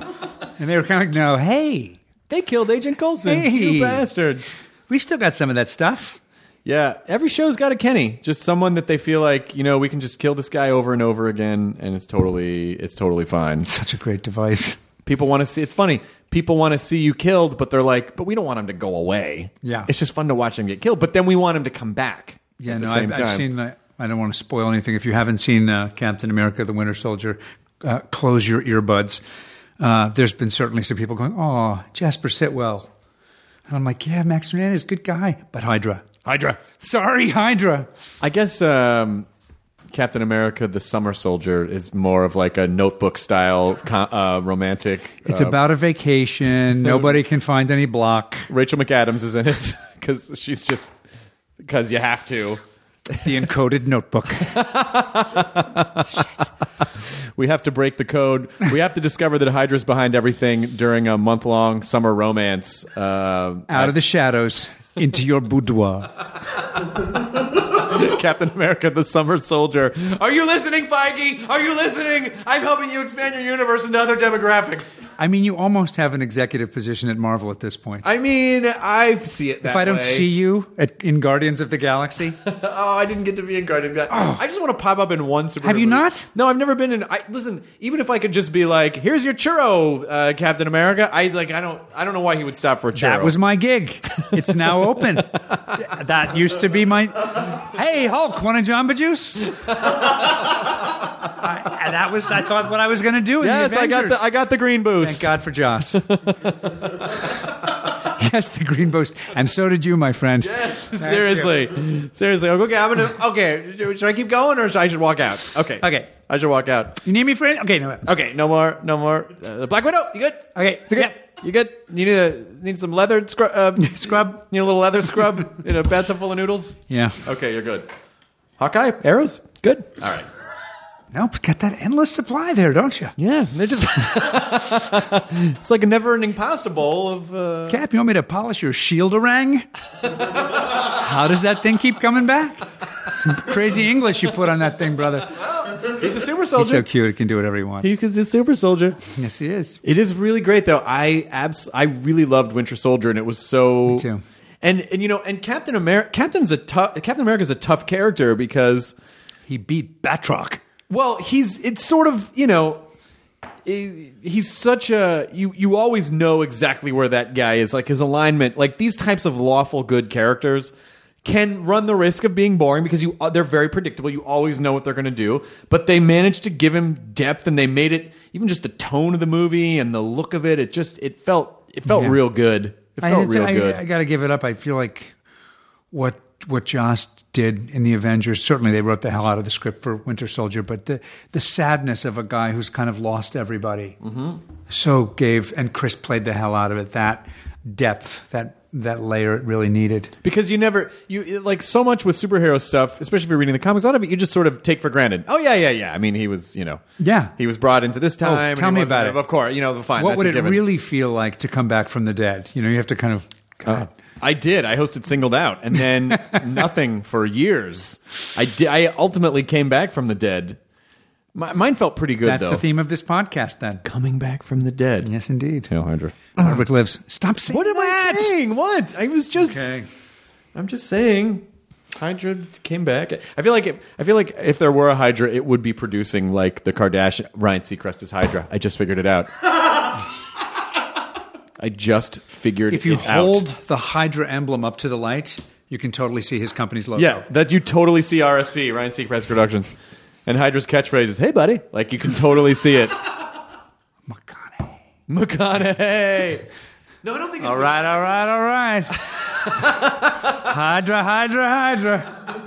And they were kind of like, no, hey. They killed Agent Coulson. Hey. You bastards. We still got some of that stuff. Yeah, every show's got a Kenny. Just someone that they feel like, you know, we can just kill this guy over and over again, and it's totally, it's totally fine. Such a great device. People want to see, it's funny, people want to see you killed, but they're like, but we don't want him to go away. Yeah. It's just fun to watch him get killed, but then we want him to come back. Yeah, at the no, same I've, time. I've seen, uh, I don't want to spoil anything. If you haven't seen uh, Captain America, the Winter Soldier, uh, close your earbuds. Uh, there's been certainly some people going, oh, Jasper Sitwell. And I'm like, yeah, Max Hernandez, good guy, but Hydra. Hydra. Sorry, Hydra. I guess um, Captain America, the Summer Soldier, is more of like a notebook style uh, romantic. It's uh, about a vacation. Nobody can find any block. Rachel McAdams is in it because she's just, because you have to. The encoded notebook. We have to break the code. We have to discover that Hydra's behind everything during a month-long summer romance. Uh, Out of the shadows, into your boudoir. Captain America, the Summer Soldier. Are you listening, Feige? Are you listening? I'm helping you expand your universe into other demographics. I mean, you almost have an executive position at Marvel at this point. I mean, I see it that if I don't way. see you at, in Guardians of the Galaxy, Oh, I didn't get to be in Guardians. Oh. I just want to pop up in one superhero Have you movie. not? No, I've never been in. I, listen, even if I could just be like, "Here's your churro, uh, Captain America," I like. I don't. I don't know why he would stop for a churro. that was my gig. It's now open. That used to be my. Hey, Hulk, want a Jamba Juice? I, and that was, I thought, what I was going to do. In Yes, the I got Avengers. the. I got the green boost. Thank God for Joss. Yes, the green boost, and so did you, my friend. Yes, seriously, seriously. Okay, I'm gonna. Okay, should I keep going or should I should walk out? Okay, Okay. I should walk out. You need me for it? Okay, no. Okay, no more, no more. Uh, Black Widow, you good? Okay, You good? yep. You good? You need a need some leather scrub. Uh, Scrub? Need a little leather scrub in a bathtub full of noodles. Yeah. Okay, you're good. Hawkeye, arrows, good. All right. Nope, got that endless supply there, don't you? Yeah, they're just. It's like a never-ending pasta bowl of. Uh... Cap, you want me to polish your shield-a-rang? How does that thing keep coming back? Some crazy English you put on that thing, brother. He's a super He's soldier. so cute, he can do whatever he wants. He's, he's a super soldier. Yes, he is. It is really great, though. I abs- I really loved Winter Soldier, and it was so. Me too. And and you know, and Captain America, Captain's a tough. Captain America's a tough character because, He beat Batroc. well, he's it's sort of you know, he- he's such a you you always know exactly where that guy is, like his alignment. Like these types of lawful good characters can run the risk of being boring because you they're very predictable. You always know what they're going to do, but they managed to give him depth, and they made it even just the tone of the movie and the look of it. It just it felt it felt Yeah. real good. It I, felt it's- real I, good. I got to give it up. I feel like what what Joss did in the Avengers. Certainly, they wrote the hell out of the script for Winter Soldier, but the the sadness of a guy who's kind of lost everybody, mm-hmm. so gave and Chris played the hell out of it. That depth, that that layer, it really needed. Because you never, you it- like so much with superhero stuff, especially if you're reading the comics. A lot of it you just sort of take for granted. Oh yeah, yeah, yeah. I mean, he was, you know, Yeah. he was brought into this time. and tell he me wasn't- about it. Of course, you know, fine. What that's would a it given. really feel like to come back from the dead? You know, you have to kind of. God. I did. I hosted Singled Out, and then nothing for years. I did. I ultimately came back from the dead. My, mine felt pretty good, That's though. the theme of this podcast, then. Coming back from the dead. Yes, indeed. Hail Hydra. Hardwick lives. Stop saying What am that. I saying? What? I was just. Okay. I'm just saying. Hydra came back. I feel like it, I feel like if there were a Hydra, it would be producing like the Kardashian. Ryan Seacrest is Hydra. I just figured it out. I just figured If you it hold out. the Hydra emblem up to the light, you can totally see his company's logo. Yeah, that you totally see R S P, Ryan Seacrest Productions. And Hydra's catchphrase is, "Hey, buddy." Like, you can totally see it. McConaughey. McConaughey. No, I don't think it's... All right, all right, all right. Hydra, Hydra,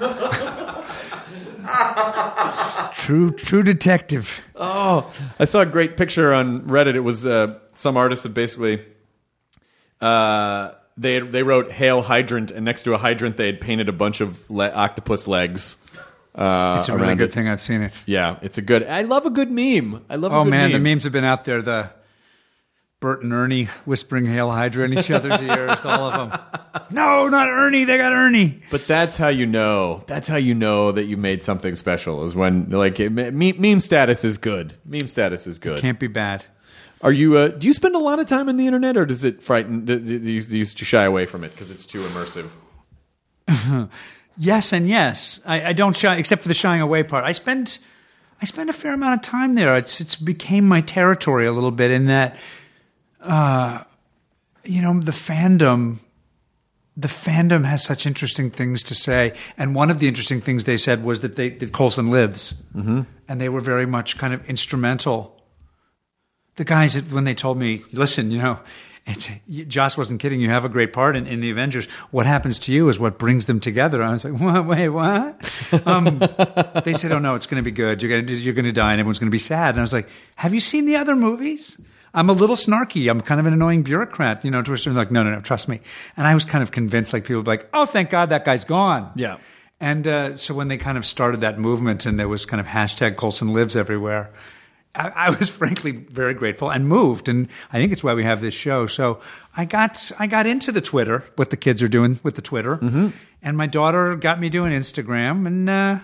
Hydra. True, true detective. Oh, I saw a great picture on Reddit. It was uh, some artist had basically... Uh, they they wrote "Hail Hydrant," and next to a hydrant they had painted a bunch of le- octopus legs. Uh, It's a really around good it. thing. I've seen it. Yeah, it's a good. I love a good meme. I love. A Oh good man, meme. the memes have been out there. The Bert and Ernie whispering "Hail Hydra" in each other's ears. All of them. No, not Ernie. They got Ernie. But that's how you know. That's how you know that you made something special. Is when like it, meme, meme status is good. Meme status is good. Can't be bad. Are you? Uh, do you spend a lot of time on the internet, or does it frighten? Do, do you, do you shy away from it because it's too immersive? Yes and yes. I, I don't shy, except for the shying away part. I spend, I spend a fair amount of time there. It's it's became my territory a little bit in that, uh, you know, the fandom. The fandom has such interesting things to say, and one of the interesting things they said was that they that Coulson lives, mm-hmm. and they were very much kind of instrumental. The guys, when they told me, listen, you know, it's, Joss wasn't kidding. You have a great part in, in the Avengers. What happens to you is what brings them together. I was like, what? Wait, what? Um, they said, oh, no, it's going to be good. You're going to, you're going to die and everyone's going to be sad. And I was like, have you seen the other movies? I'm a little snarky. I'm kind of an annoying bureaucrat, you know, to a certain, like, no, no, no, trust me. And I was kind of convinced, like, people would be like, oh, thank God that guy's gone. Yeah. And uh, so when they kind of started that movement and there was kind of hashtag Coulson lives everywhere, I, I was frankly very grateful and moved, and I think it's why we have this show. So I got I got into the Twitter, what the kids are doing with the Twitter, mm-hmm. and my daughter got me doing Instagram, and uh,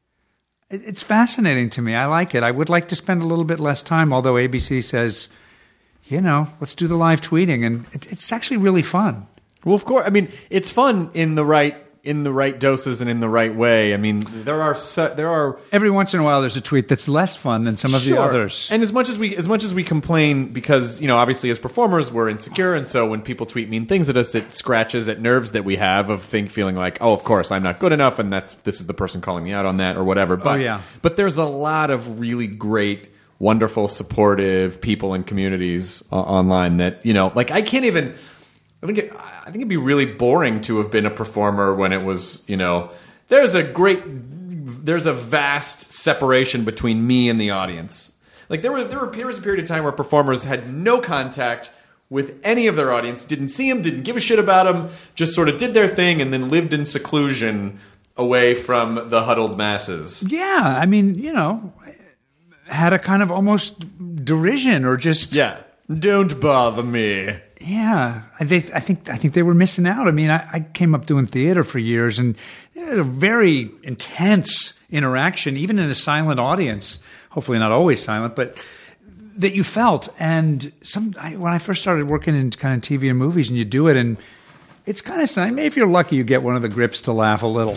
it, it's fascinating to me. I like it. I would like to spend a little bit less time, although A B C says, you know, let's do the live tweeting, and it, it's actually really fun. Well, of course. I mean, it's fun in the right in the right doses and in the right way. I mean, there are su- there are every once in a while there's a tweet that's less fun than some of sure. the others. And as much as we as much as we complain, because, you know, obviously as performers we're insecure, and so when people tweet mean things at us, it scratches at nerves that we have of think feeling like, oh, of course I'm not good enough, and that's this is the person calling me out on that or whatever. But oh, yeah. but there's a lot of really great, wonderful, supportive people and communities uh, online that, you know, like I can't even. I think it, I think it'd be really boring to have been a performer when it was, you know, there's a great, there's a vast separation between me and the audience. Like there were there were there was a period of time where performers had no contact with any of their audience, didn't see them, didn't give a shit about them, just sort of did their thing and then lived in seclusion away from the huddled masses. Yeah, I mean, you know, had a kind of almost derision or just yeah, don't bother me. Yeah, I, they, I think I think they were missing out. I mean, I, I came up doing theater for years, and it had a very intense interaction, even in a silent audience. Hopefully, not always silent, but that you felt. And some I, when I first started working in kind of T V and movies, and you do it, and it's kind of maybe if you're lucky, you get one of the grips to laugh a little.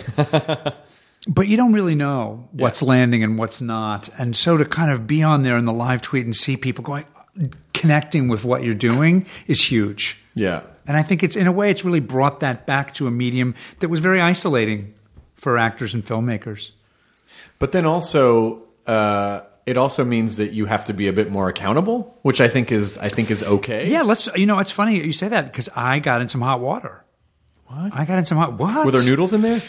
But you don't really know what's yeah. landing and what's not. And so to kind of be on there in the live tweet and see people going, connecting with what you're doing is huge. Yeah. And I think it's, in a way, it's really brought that back to a medium that was very isolating for actors and filmmakers. But then also, uh, it also means that you have to be a bit more accountable, which I think is, I think is okay. Yeah, let's, you know, it's funny you say that because I got in some hot water. What? I got in some hot, what? Were there noodles in there?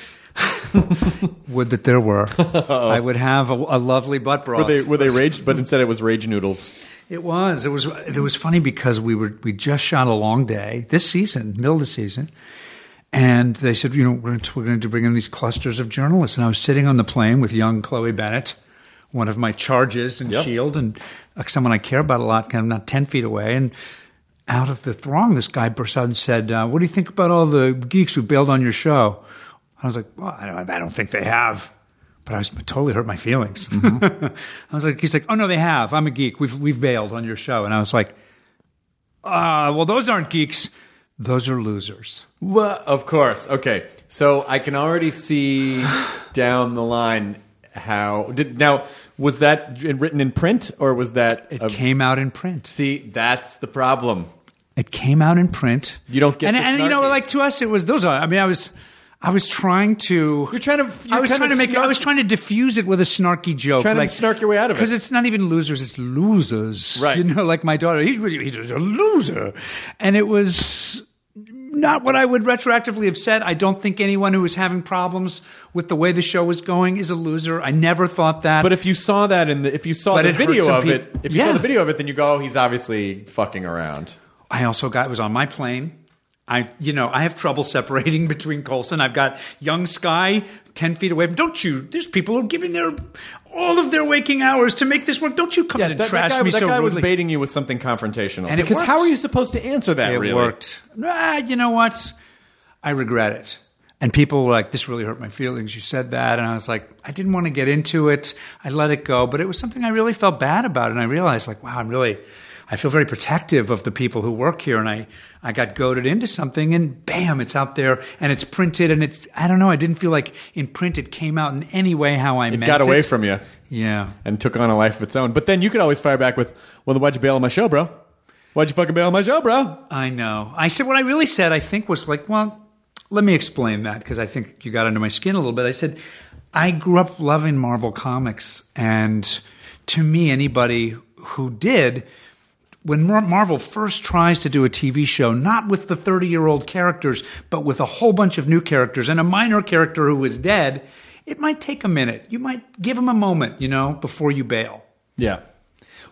Would that there were. I would have a, a lovely butt broth. Were they, were they rage, but instead it was rage noodles. It was. It was. It was funny because we were we just shot a long day this season, middle of the season, and they said, you know, we're going to, we're going to bring in these clusters of journalists. And I was sitting on the plane with young Chloe Bennett, one of my charges and yep. Shield, and uh, someone I care about a lot, kind of not ten feet away. And out of the throng, this guy burst out and said, uh, "What do you think about all the geeks who bailed on your show?" I was like, "Well, I don't, I don't think they have." But I was it totally hurt my feelings. Mm-hmm. I was like, he's like, oh no, they have. I'm a geek. We've we've bailed on your show, and I was like, uh, well, those aren't geeks. Those are losers. Well, of course. Okay, so I can already see down the line how did now was that written in print or was that it a, came out in print? See, that's the problem. It came out in print. You don't get and, the and you know, snarky. like to us, it was those are. I mean, I was. I was trying to. You're trying to. You're I was trying to make. Snark, I was trying to diffuse it with a snarky joke. Trying like, to snark your way out of it because it's not even losers; it's losers. Right. You know, like my daughter. He's really he's a loser, and it was not what I would retroactively have said. I don't think anyone who was having problems with the way the show was going is a loser. I never thought that. But if you saw that in the if you saw But the it hurt video some of peop- it, if you Yeah. saw the video of it, then you go, oh, he's obviously fucking around. I also got it was on my plane. I, you know, I have trouble separating between Coulson. I've got young Sky ten feet away from. Don't you? There's people who are giving their all of their waking hours to make this work. Don't you come Yeah, in and that, trash that guy, me that so guy was rudely. baiting you with something confrontational. And it because how worked. are you supposed to answer that? It really worked. Ah, you know what? I regret it. And people were like, "This really hurt my feelings. You said that," and I was like, "I didn't want to get into it. I let it go." But it was something I really felt bad about, and I realized, like, wow, I'm really. I feel very protective of the people who work here, and I, I got goaded into something, and bam, it's out there, and it's printed, and it's, I don't know, I didn't feel like in print it came out in any way how I It meant got away it. from you. Yeah. And took on a life of its own. But then you could always fire back with, well, then why'd you bail on my show, bro? Why'd you fucking bail on my show, bro? I know. I said, what I really said, I think, was like, well, let me explain that, because I think you got under my skin a little bit. I said, I grew up loving Marvel Comics, and to me, anybody who did... When Marvel first tries to do a T V show, not with the thirty-year-old characters, but with a whole bunch of new characters and a minor character who is dead, it might take a minute. You might give them a moment, you know, before you bail. Yeah.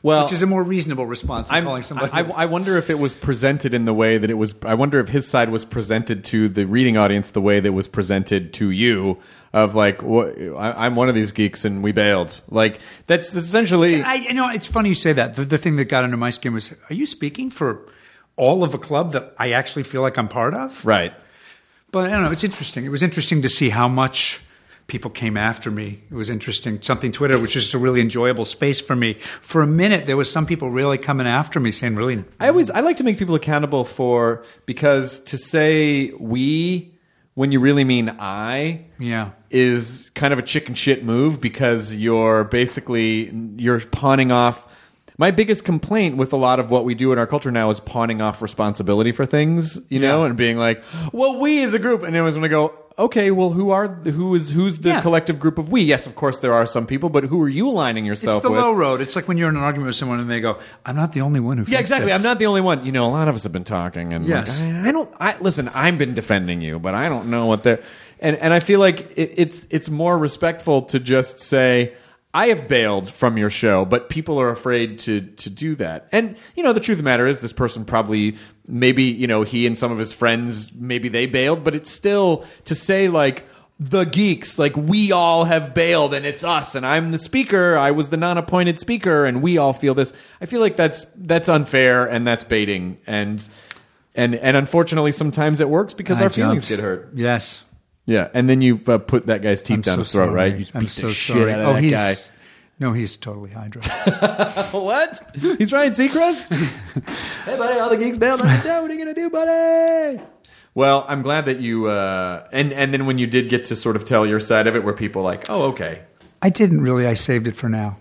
Well, which is a more reasonable response than I'm, calling somebody. I, I wonder if it was presented in the way that it was. I wonder if his side was presented to the reading audience the way that was presented to you. Of like, what, I, I'm one of these geeks and we bailed. Like that's, that's essentially. I, you know, it's funny you say that. The, the thing that got under my skin was, are you speaking for all of a club that I actually feel like I'm part of? Right. But I don't know. It's interesting. It was interesting to see how much people came after me. It was interesting. Something Twitter, which is a really enjoyable space for me. For a minute, there was some people really coming after me, saying, "Really." I always I like to make people accountable for because to say we when you really mean I, yeah, is kind of a chicken shit move because you're basically you're pawning off. My biggest complaint with a lot of what we do in our culture now is pawning off responsibility for things, you know, Yeah. and being like, "Well, we as a group," and everyone's going to go, "Okay, well, who are who is who's the Yeah. collective group of we?" Yes, of course there are some people, but who are you aligning yourself it's the with? low road. It's like when you're in an argument with someone and they go, "I'm not the only one who." Yeah, thinks exactly. this." I'm not the only one. You know, a lot of us have been talking, and Yes. like, I, I don't. I listen. I've been defending you, but I don't know what they're. And and I feel like it, it's it's more respectful to just say, I have bailed from your show, but people are afraid to to do that. And you know, the truth of the matter is, this person probably maybe you know he and some of his friends maybe they bailed, but it's still to say like. The geeks, like we all have bailed and it's us and I'm the speaker, I was the non-appointed speaker and we all feel this. I feel like that's that's unfair and that's baiting and and and unfortunately sometimes it works because I our feelings don't. get hurt. Yes. Yeah, and then you uh, put that guy's teeth I'm down so his throat, sorry. right? You I'm beat so the sorry. shit out of oh, that he's, guy. No, he's totally Hydra. What? He's Ryan Seacrest? Hey, buddy, all the geeks bailed on the show. What are you going to do, buddy? Well, I'm glad that you... Uh, and, and then when you did get to sort of tell your side of it, were people like, oh, okay. I didn't really. I saved it for now.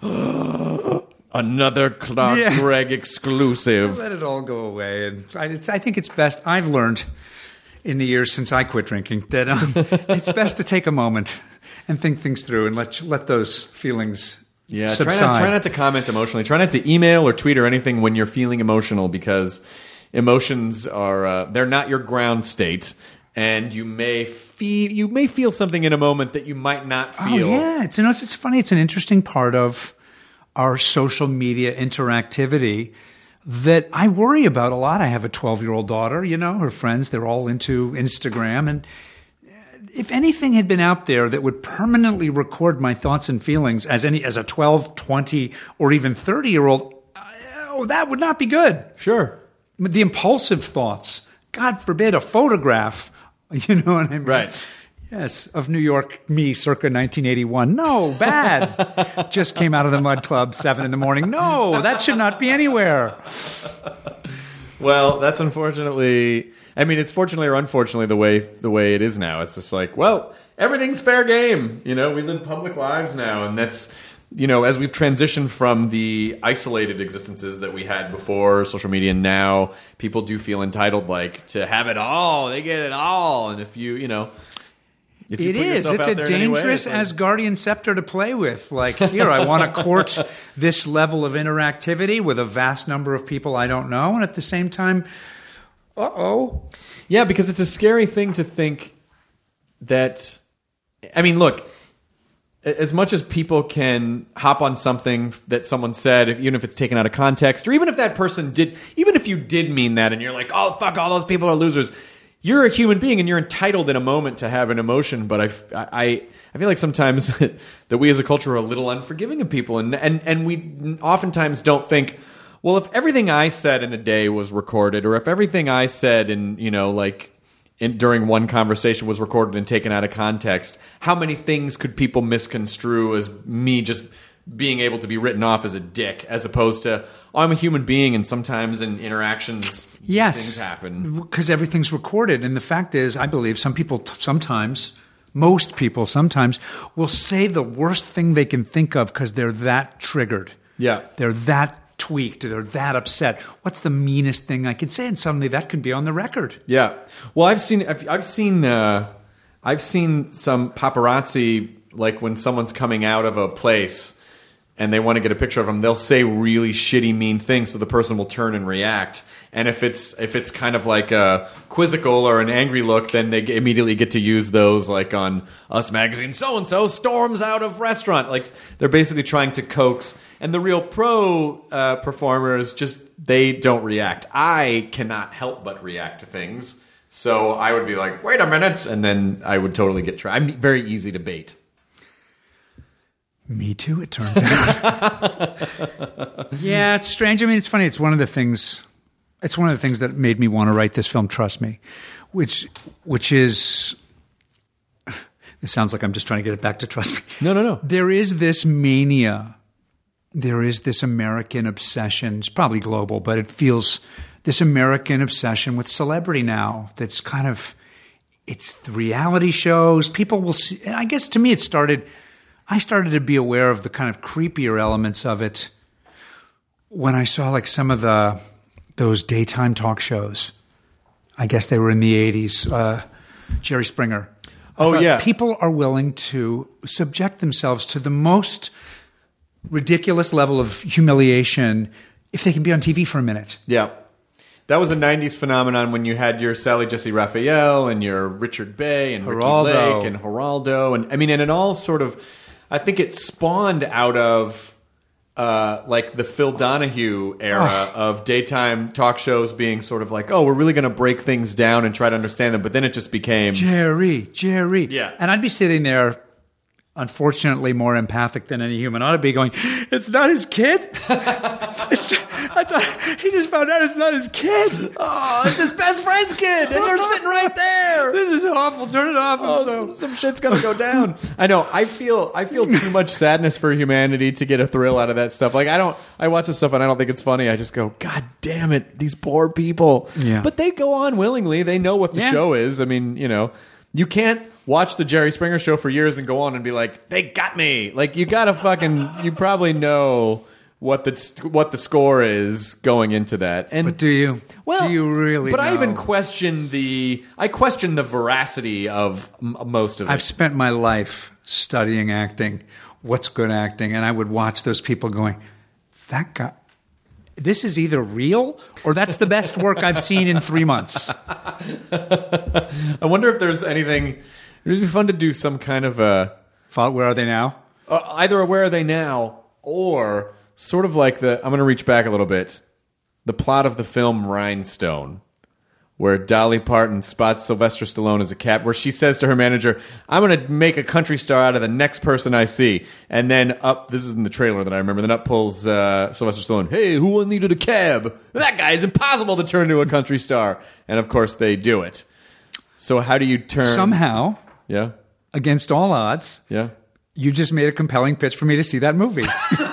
Another Clark Yeah. Gregg exclusive. Let it all go away. And I, it's, I think it's best. I've learned in the years since I quit drinking that um, it's best to take a moment and think things through and let let those feelings Yeah, try subside. not, try not to comment emotionally. Try not to email or tweet or anything when you're feeling emotional because emotions are uh, they're not your ground state, and you may feel you may feel something in a moment that you might not feel. Oh, yeah. It's, you know, it's, it's funny. It's an interesting part of our social media interactivity that I worry about a lot. I have a twelve-year-old daughter, you know, her friends, they're all into Instagram. And if anything had been out there that would permanently record my thoughts and feelings as any as a twelve, twenty, or even thirty-year-old, oh, that would not be good. Sure. The impulsive thoughts, God forbid, a photograph, you know what I mean? Right. Yes, of New York me circa nineteen eighty-one. No, bad. Just came out of the Mud Club, seven in the morning. No, that should not be anywhere. Well, that's unfortunately. I mean, it's fortunately or unfortunately the way the way it is now. It's just like, well, everything's fair game. You know, we live public lives now, and that's you know, as we've transitioned from the isolated existences that we had before social media, now people do feel entitled, like, to have it all. They get it all, and if you, you know. If you It put is. yourself It's out a there in any way, dangerous it's like- Asgardian scepter to play with. Like, here, I want to court this level of interactivity with a vast number of people I don't know, and at the same time, uh-oh. Yeah, because it's a scary thing to think that... I mean, look, as much as people can hop on something that someone said, if, even if it's taken out of context, or even if that person did... Even if you did mean that, and you're like, oh, fuck, all those people are losers... You're a human being, and you're entitled in a moment to have an emotion. But I, I, I feel like sometimes that we as a culture are a little unforgiving of people, and and and we oftentimes don't think, well, if everything I said in a day was recorded, or if everything I said in you know like in, during one conversation was recorded and taken out of context, how many things could people misconstrue as me just being able to be written off as a dick, as opposed to, oh, I'm a human being, and sometimes in interactions, yes, things happen. Because everything's recorded. And the fact is, I believe some people t- sometimes, most people sometimes, will say the worst thing they can think of because they're that triggered. Yeah. They're that tweaked. They're that upset. What's the meanest thing I can say? And suddenly that can be on the record. Yeah. Well, I've seen, I've, I've seen, uh, I've seen some paparazzi, like when someone's coming out of a place and they want to get a picture of them, they'll say really shitty, mean things, so the person will turn and react. And if it's if it's kind of like a quizzical or an angry look, then they g- immediately get to use those, like on Us Magazine. So and so storms out of restaurant. Like they're basically trying to coax. And the real pro uh, performers just they don't react. I cannot help but react to things. So I would be like, wait a minute, and then I would totally get tried. I'm very easy to bait. Me too, it turns out. Yeah, it's strange. I mean, it's funny. It's one of the things. It's one of the things that made me want to write this film. Trust me, which which is. It sounds like I'm just trying to get it back to trust me. No, no, no. There is this mania. There is this American obsession. It's probably global, but it feels this American obsession with celebrity now. That's kind of. It's the reality shows. People will see. And I guess to me, it started. I started to be aware of the kind of creepier elements of it when I saw like some of the those daytime talk shows. I guess they were in the eighties. Uh, Jerry Springer. Oh, yeah. People are willing to subject themselves to the most ridiculous level of humiliation if they can be on T V for a minute. Yeah. That was a nineties phenomenon when you had your Sally Jesse Raphael and your Richard Bay and Geraldo. Ricky Lake and Geraldo. And I mean, and it all sort of, I think it spawned out of uh, like the Phil Donahue era Oh. of daytime talk shows being sort of like, oh, we're really going to break things down and try to understand them. But then it just became... Jerry, Jerry. Yeah. And I'd be sitting there, unfortunately more empathic than any human ought to be, going, it's not his kid? It's, I thought he just found out it's not his kid. Oh, it's his best friend's kid, and they're sitting right there. This is awful. Turn it off. Oh, So- some, some shit's gonna go down. I know. I feel. I feel too much sadness for humanity to get a thrill out of that stuff. Like I don't. I watch this stuff and I don't think it's funny. I just go, God damn it, these poor people. Yeah. But they go on willingly. They know what the Yeah. show is. I mean, you know, you can't watch the Jerry Springer show for years and go on and be like, they got me. Like you gotta fucking. You probably know what the what the score is going into that. And But do you? well, do you really But I know? even question the I question the veracity of m- most of it. I've spent my life studying acting, what's good acting, and I would watch those people going, that guy, this is either real or that's the best work I've seen in three months. I wonder if there's anything. It would be fun to do some kind of a Fault, where are they now? uh, either where are they now or sort of like the. I'm going to reach back a little bit. The plot of the film Rhinestone, where Dolly Parton spots Sylvester Stallone as a cat, where she says to her manager, I'm going to make a country star out of the next person I see. And then up, this is in the trailer that I remember, then up pulls uh, Sylvester Stallone, hey, who needed a cab? That guy is impossible to turn into a country star. And of course they do it. So how do you turn... Somehow, Yeah, against all odds, yeah. you just made a compelling pitch for me to see that movie.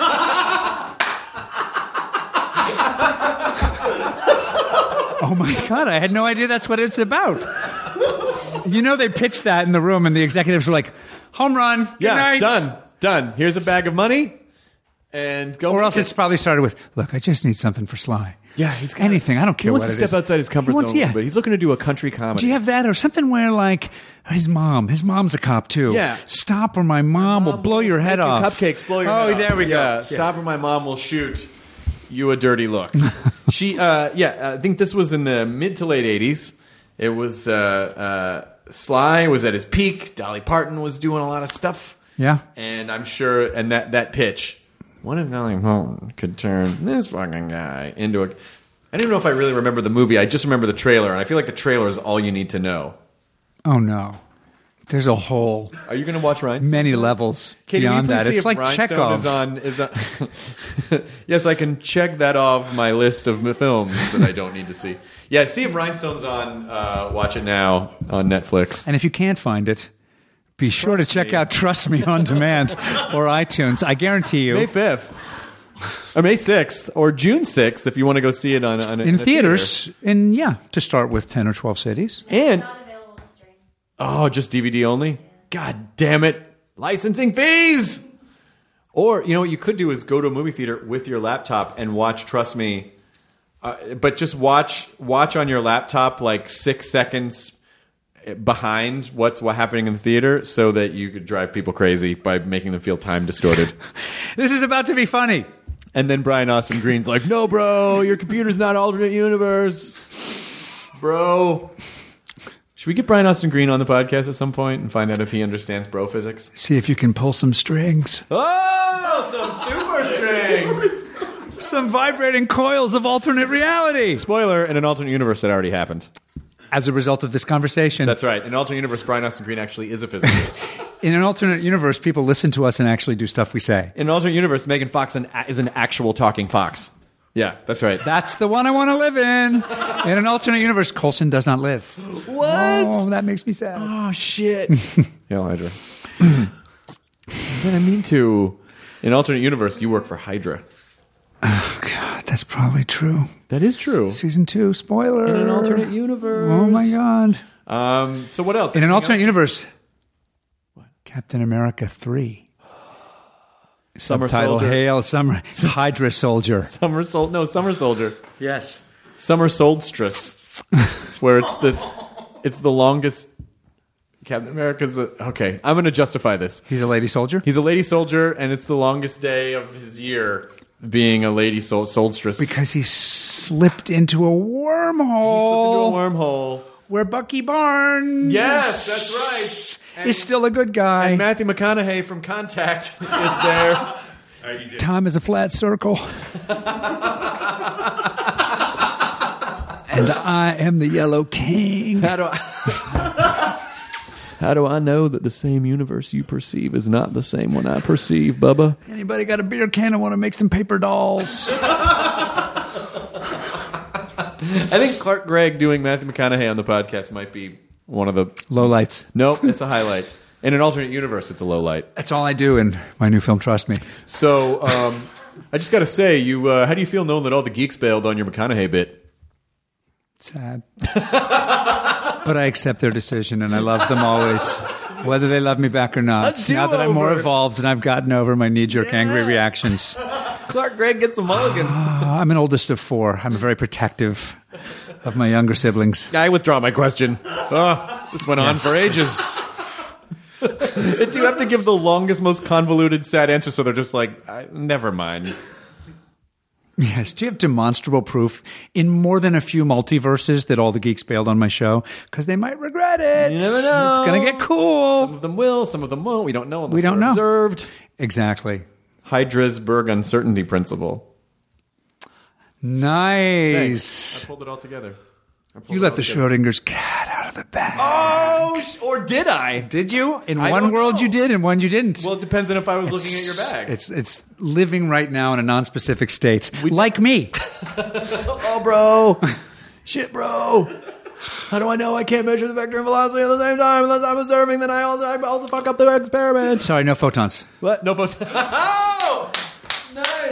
Oh my God, I had no idea that's what it's about. You know, they pitched that in the room and the executives were like, home run, good Yeah, night. done, done. Here's a bag of money, and go Or make else it. it's probably started with, look, I just need something for Sly. Yeah, he's got Anything, I don't He care wants what to it step is. outside his comfort He wants- zone, yeah. but he's looking to do a country comedy. Do you have that or something where like his mom, his mom's a cop too. Yeah. Stop or my mom, will blow your head Make off. Cupcakes, blow your oh, head off. there we go. Yeah, stop or my mom will shoot you a dirty look. she, uh, yeah, I think this was in the mid to late eighties. It was uh, uh, Sly was at his peak. Dolly Parton was doing a lot of stuff. Yeah. And I'm sure, and that, that pitch, what if Dolly Parton could turn this fucking guy into a... I don't know if I really remember the movie. I just remember the trailer, and I feel like the trailer is all you need to know. Oh no. There's a whole Are you going to watch Rhinestone? many levels Katie, beyond will you please that. see It's if like Rhinestone Chekhov. Is on, is on yes, I can check that off my list of films that I don't need to see. Yeah, see if Rhinestone's on. Uh, watch it now on Netflix. And if you can't find it, be sure to check me. out Trust Me on Demand or iTunes. I guarantee you. May fifth, or May sixth, or June sixth, if you want to go see it on, on in a theaters, in yeah, to start with ten or twelve cities. theater. And Not available to stream. oh, just D V D only. God damn it, licensing fees. Or you know what you could do is go to a movie theater with your laptop and watch. Trust me. Uh, but just watch watch on your laptop like six seconds behind what's what happening in the theater, so that you could drive people crazy by making them feel time distorted. This is about to be funny. And then Brian Austin Green's like, no, bro, your computer's not alternate universe. Bro. Should we get Brian Austin Green on the podcast at some point and find out if he understands bro physics? See if you can pull some strings. Oh, some super strings. Some vibrating coils of alternate reality. Spoiler, in an alternate universe that already happened. As a result of this conversation. That's right. In an alternate universe, Brian Austin Green actually is a physicist. In an alternate universe, people listen to us and actually do stuff we say. In an alternate universe, Megan Fox an, is an actual talking fox. Yeah, that's right. That's the one I want to live in. In an alternate universe, Coulson does not live. What? Oh, that makes me sad. Oh, shit. Hail Hydra. Then I mean to. In an alternate universe, you work for Hydra. Oh, God, that's probably true. That is true. Season two, spoiler. In an alternate universe. Oh, my God. Um, so what else? In an Anything alternate else? universe, what? Captain America three. Summer Subtitle, Soldier. Hail Summer Hydra Soldier. Summer Sol- No, Summer Soldier. Yes. Summer Solstice. Where it's the, it's, it's the longest... Captain America's... A, okay, I'm going to justify this. He's a lady soldier? He's a lady soldier, and it's the longest day of his year being a lady sol- solstice. Because he slipped into a He wormhole. slipped into a wormhole. Where Bucky Barnes Yes, that's right. And, is still a good guy. and Matthew McConaughey from Contact is there. All right, you did. Time is a flat circle. And I am the Yellow King. How do I... How do I know that the same universe you perceive is not the same one I perceive, Bubba? Anybody got a beer can and want to make some paper dolls? I think Clark Gregg doing Matthew McConaughey on the podcast might be one of the... Lowlights. Nope, it's a highlight. In an alternate universe, it's a low light. That's all I do in my new film, Trust Me. So, um, I just got to say, you, uh, how do you feel knowing that all the geeks bailed on your McConaughey bit? Sad. But I accept their decision, and I love them always, whether they love me back or not. Let's do Now that I'm more over. evolved and I've gotten over my knee-jerk Yeah. angry reactions. Clark Gregg gets a mulligan. Uh, I'm an oldest of four. I'm very protective of my younger siblings. I withdraw my question. Oh, this went on Yes. for ages. It's you have to give the longest, most convoluted, sad answer, so they're just like, I, never mind. Yes. Do you have demonstrable proof in more than a few multiverses that all the geeks bailed on my show? Because they might regret it. You never know. It's going to get cool. Some of them will, some of them won't. We don't know unless We don't they're know. observed. Exactly. Hydrasburg uncertainty principle. Nice. I pulled it all together. I pulled You it let all the together. Schrodinger's cat out of the bag. Oh, sh- or did I? Did you? In I one don't world know. you did, in one you didn't. Well, it depends on if I was looking at your bag. It's it's living right now in a non-specific state, like me. Oh, bro. Shit, bro. How do I know I can't measure the vector and velocity at the same time unless I'm observing that I all I all fuck up the experiment? Sorry, no photons. What? No photon. Oh! Nice.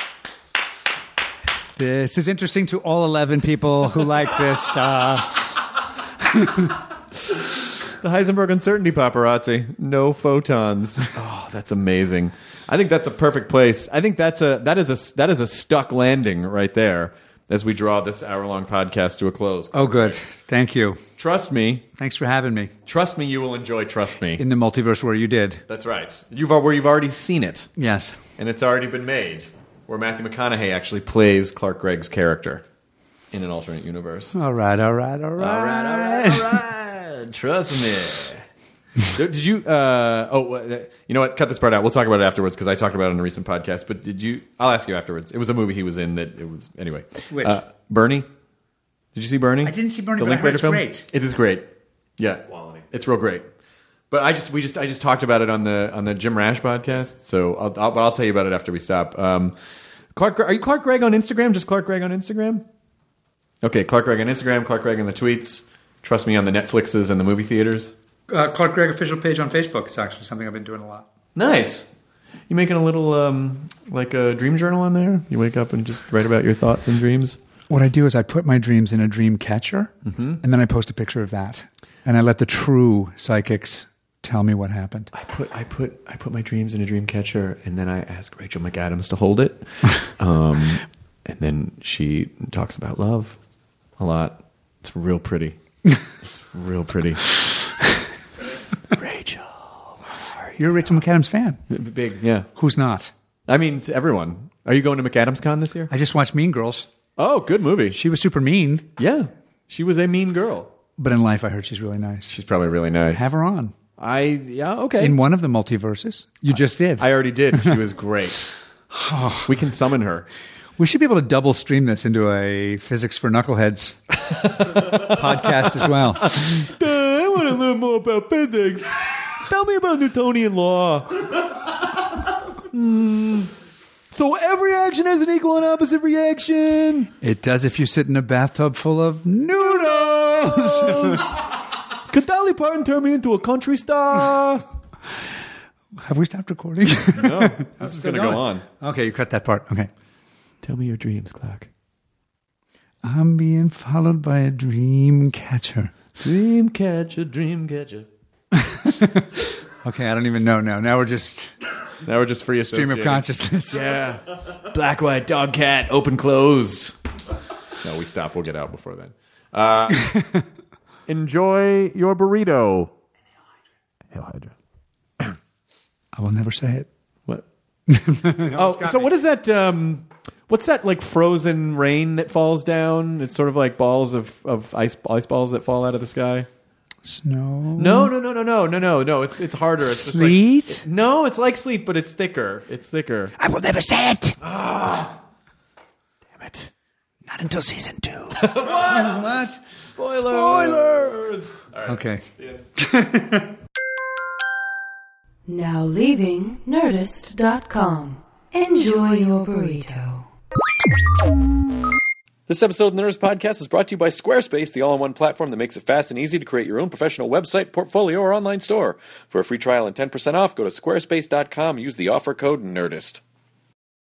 This is interesting to all eleven people who like this stuff. The Heisenberg uncertainty paparazzi. No photons. Oh, that's amazing. I think that's a perfect place. I think that's a that is a that is a stuck landing right there as we draw this hour-long podcast to a close. Oh, good. Thank you. Trust me. Thanks for having me Trust me, you will enjoy Trust Me. in the multiverse where you did. That's right. You've al- where you've already seen it, Yes. and it's already been made, where Matthew McConaughey actually plays Clark Gregg's character in an alternate universe. All right. All right. All right. All right, all right, all right. Trust me. Did you? Uh, oh, uh, you know what? Cut this part out. We'll talk about it afterwards because I talked about it in a recent podcast. But did you? I'll ask you afterwards. It was a movie he was in that it was anyway. Which? Uh, Bernie? Did you see Bernie? I didn't see Bernie, The but I Linklater heard it's film? great. It is great. Yeah, Quality. It's real great. But I just we just I just talked about it on the on the Jim Rash podcast. So I'll, I'll but I'll tell you about it after we stop. Um, Clark, are you Clark Gregg on Instagram? Just Clark Gregg on Instagram? Okay, Clark Gregg on Instagram. Clark Gregg in the tweets. Trust me on the Netflixes and the movie theaters. Uh, Clark Gregg official page on Facebook. It's actually something I've been doing a lot. Nice. You making a little um, like a dream journal on there? You wake up and just write about your thoughts and dreams. What I do is I put my dreams in a dream catcher, and then I post a picture of that, and I let the true psychics tell me what happened. I put I put I put my dreams in a dream catcher, and then I ask Rachel McAdams to hold it, um, and then she talks about love a lot. It's real pretty. It's real pretty. Rachel, You're a Rachel McAdams fan. big yeah. Who's not? I mean, to everyone. Are you going to McAdams Con this year? I just watched Mean Girls. Oh, good movie. She was super mean, Yeah. She was a mean girl. but in life I heard she's really nice. She's probably really nice. Have her on. I, yeah, okay. In one of the multiverses. You just did. I already did. She was great. We can summon her. We should be able to double stream this into a Physics for Knuckleheads podcast as well. I want to learn more about physics. Tell me about Newtonian law. Hmm. So every action has an equal and opposite reaction. It does if you sit in a bathtub full of noodles. Could Dolly Parton turn me into a country star? Have we stopped recording? No, this is going to go on. Okay, you cut that part. Okay. Tell me your dreams, Clark. I'm being followed by a dream catcher. Dream catcher, dream catcher. Okay, I don't even know now. Now we're just Now we're just free stream of associating. consciousness. Yeah. Black, white, dog, cat, open, close. No, we stop. We'll get out before then. Uh, enjoy your burrito. Hail Hydra. I will never say it. What? Oh, so what is that? Um, what's that like frozen rain that falls down? It's sort of like balls of, of ice ice balls that fall out of the sky. Snow. No, no, no, no, no, no, no, no. It's it's harder. It's just like- Sleet? it- no, it's like sleet, but it's thicker. It's thicker. I will never say it. Damn it! Not until season two. What? Spoilers! Spoilers! Okay. Now leaving Nerdist dot com. Enjoy your burrito. This episode of the Nerdist Podcast is brought to you by Squarespace, the all-in-one platform that makes it fast and easy to create your own professional website, portfolio, or online store. For a free trial and ten percent off, go to squarespace dot com and use the offer code NERDIST.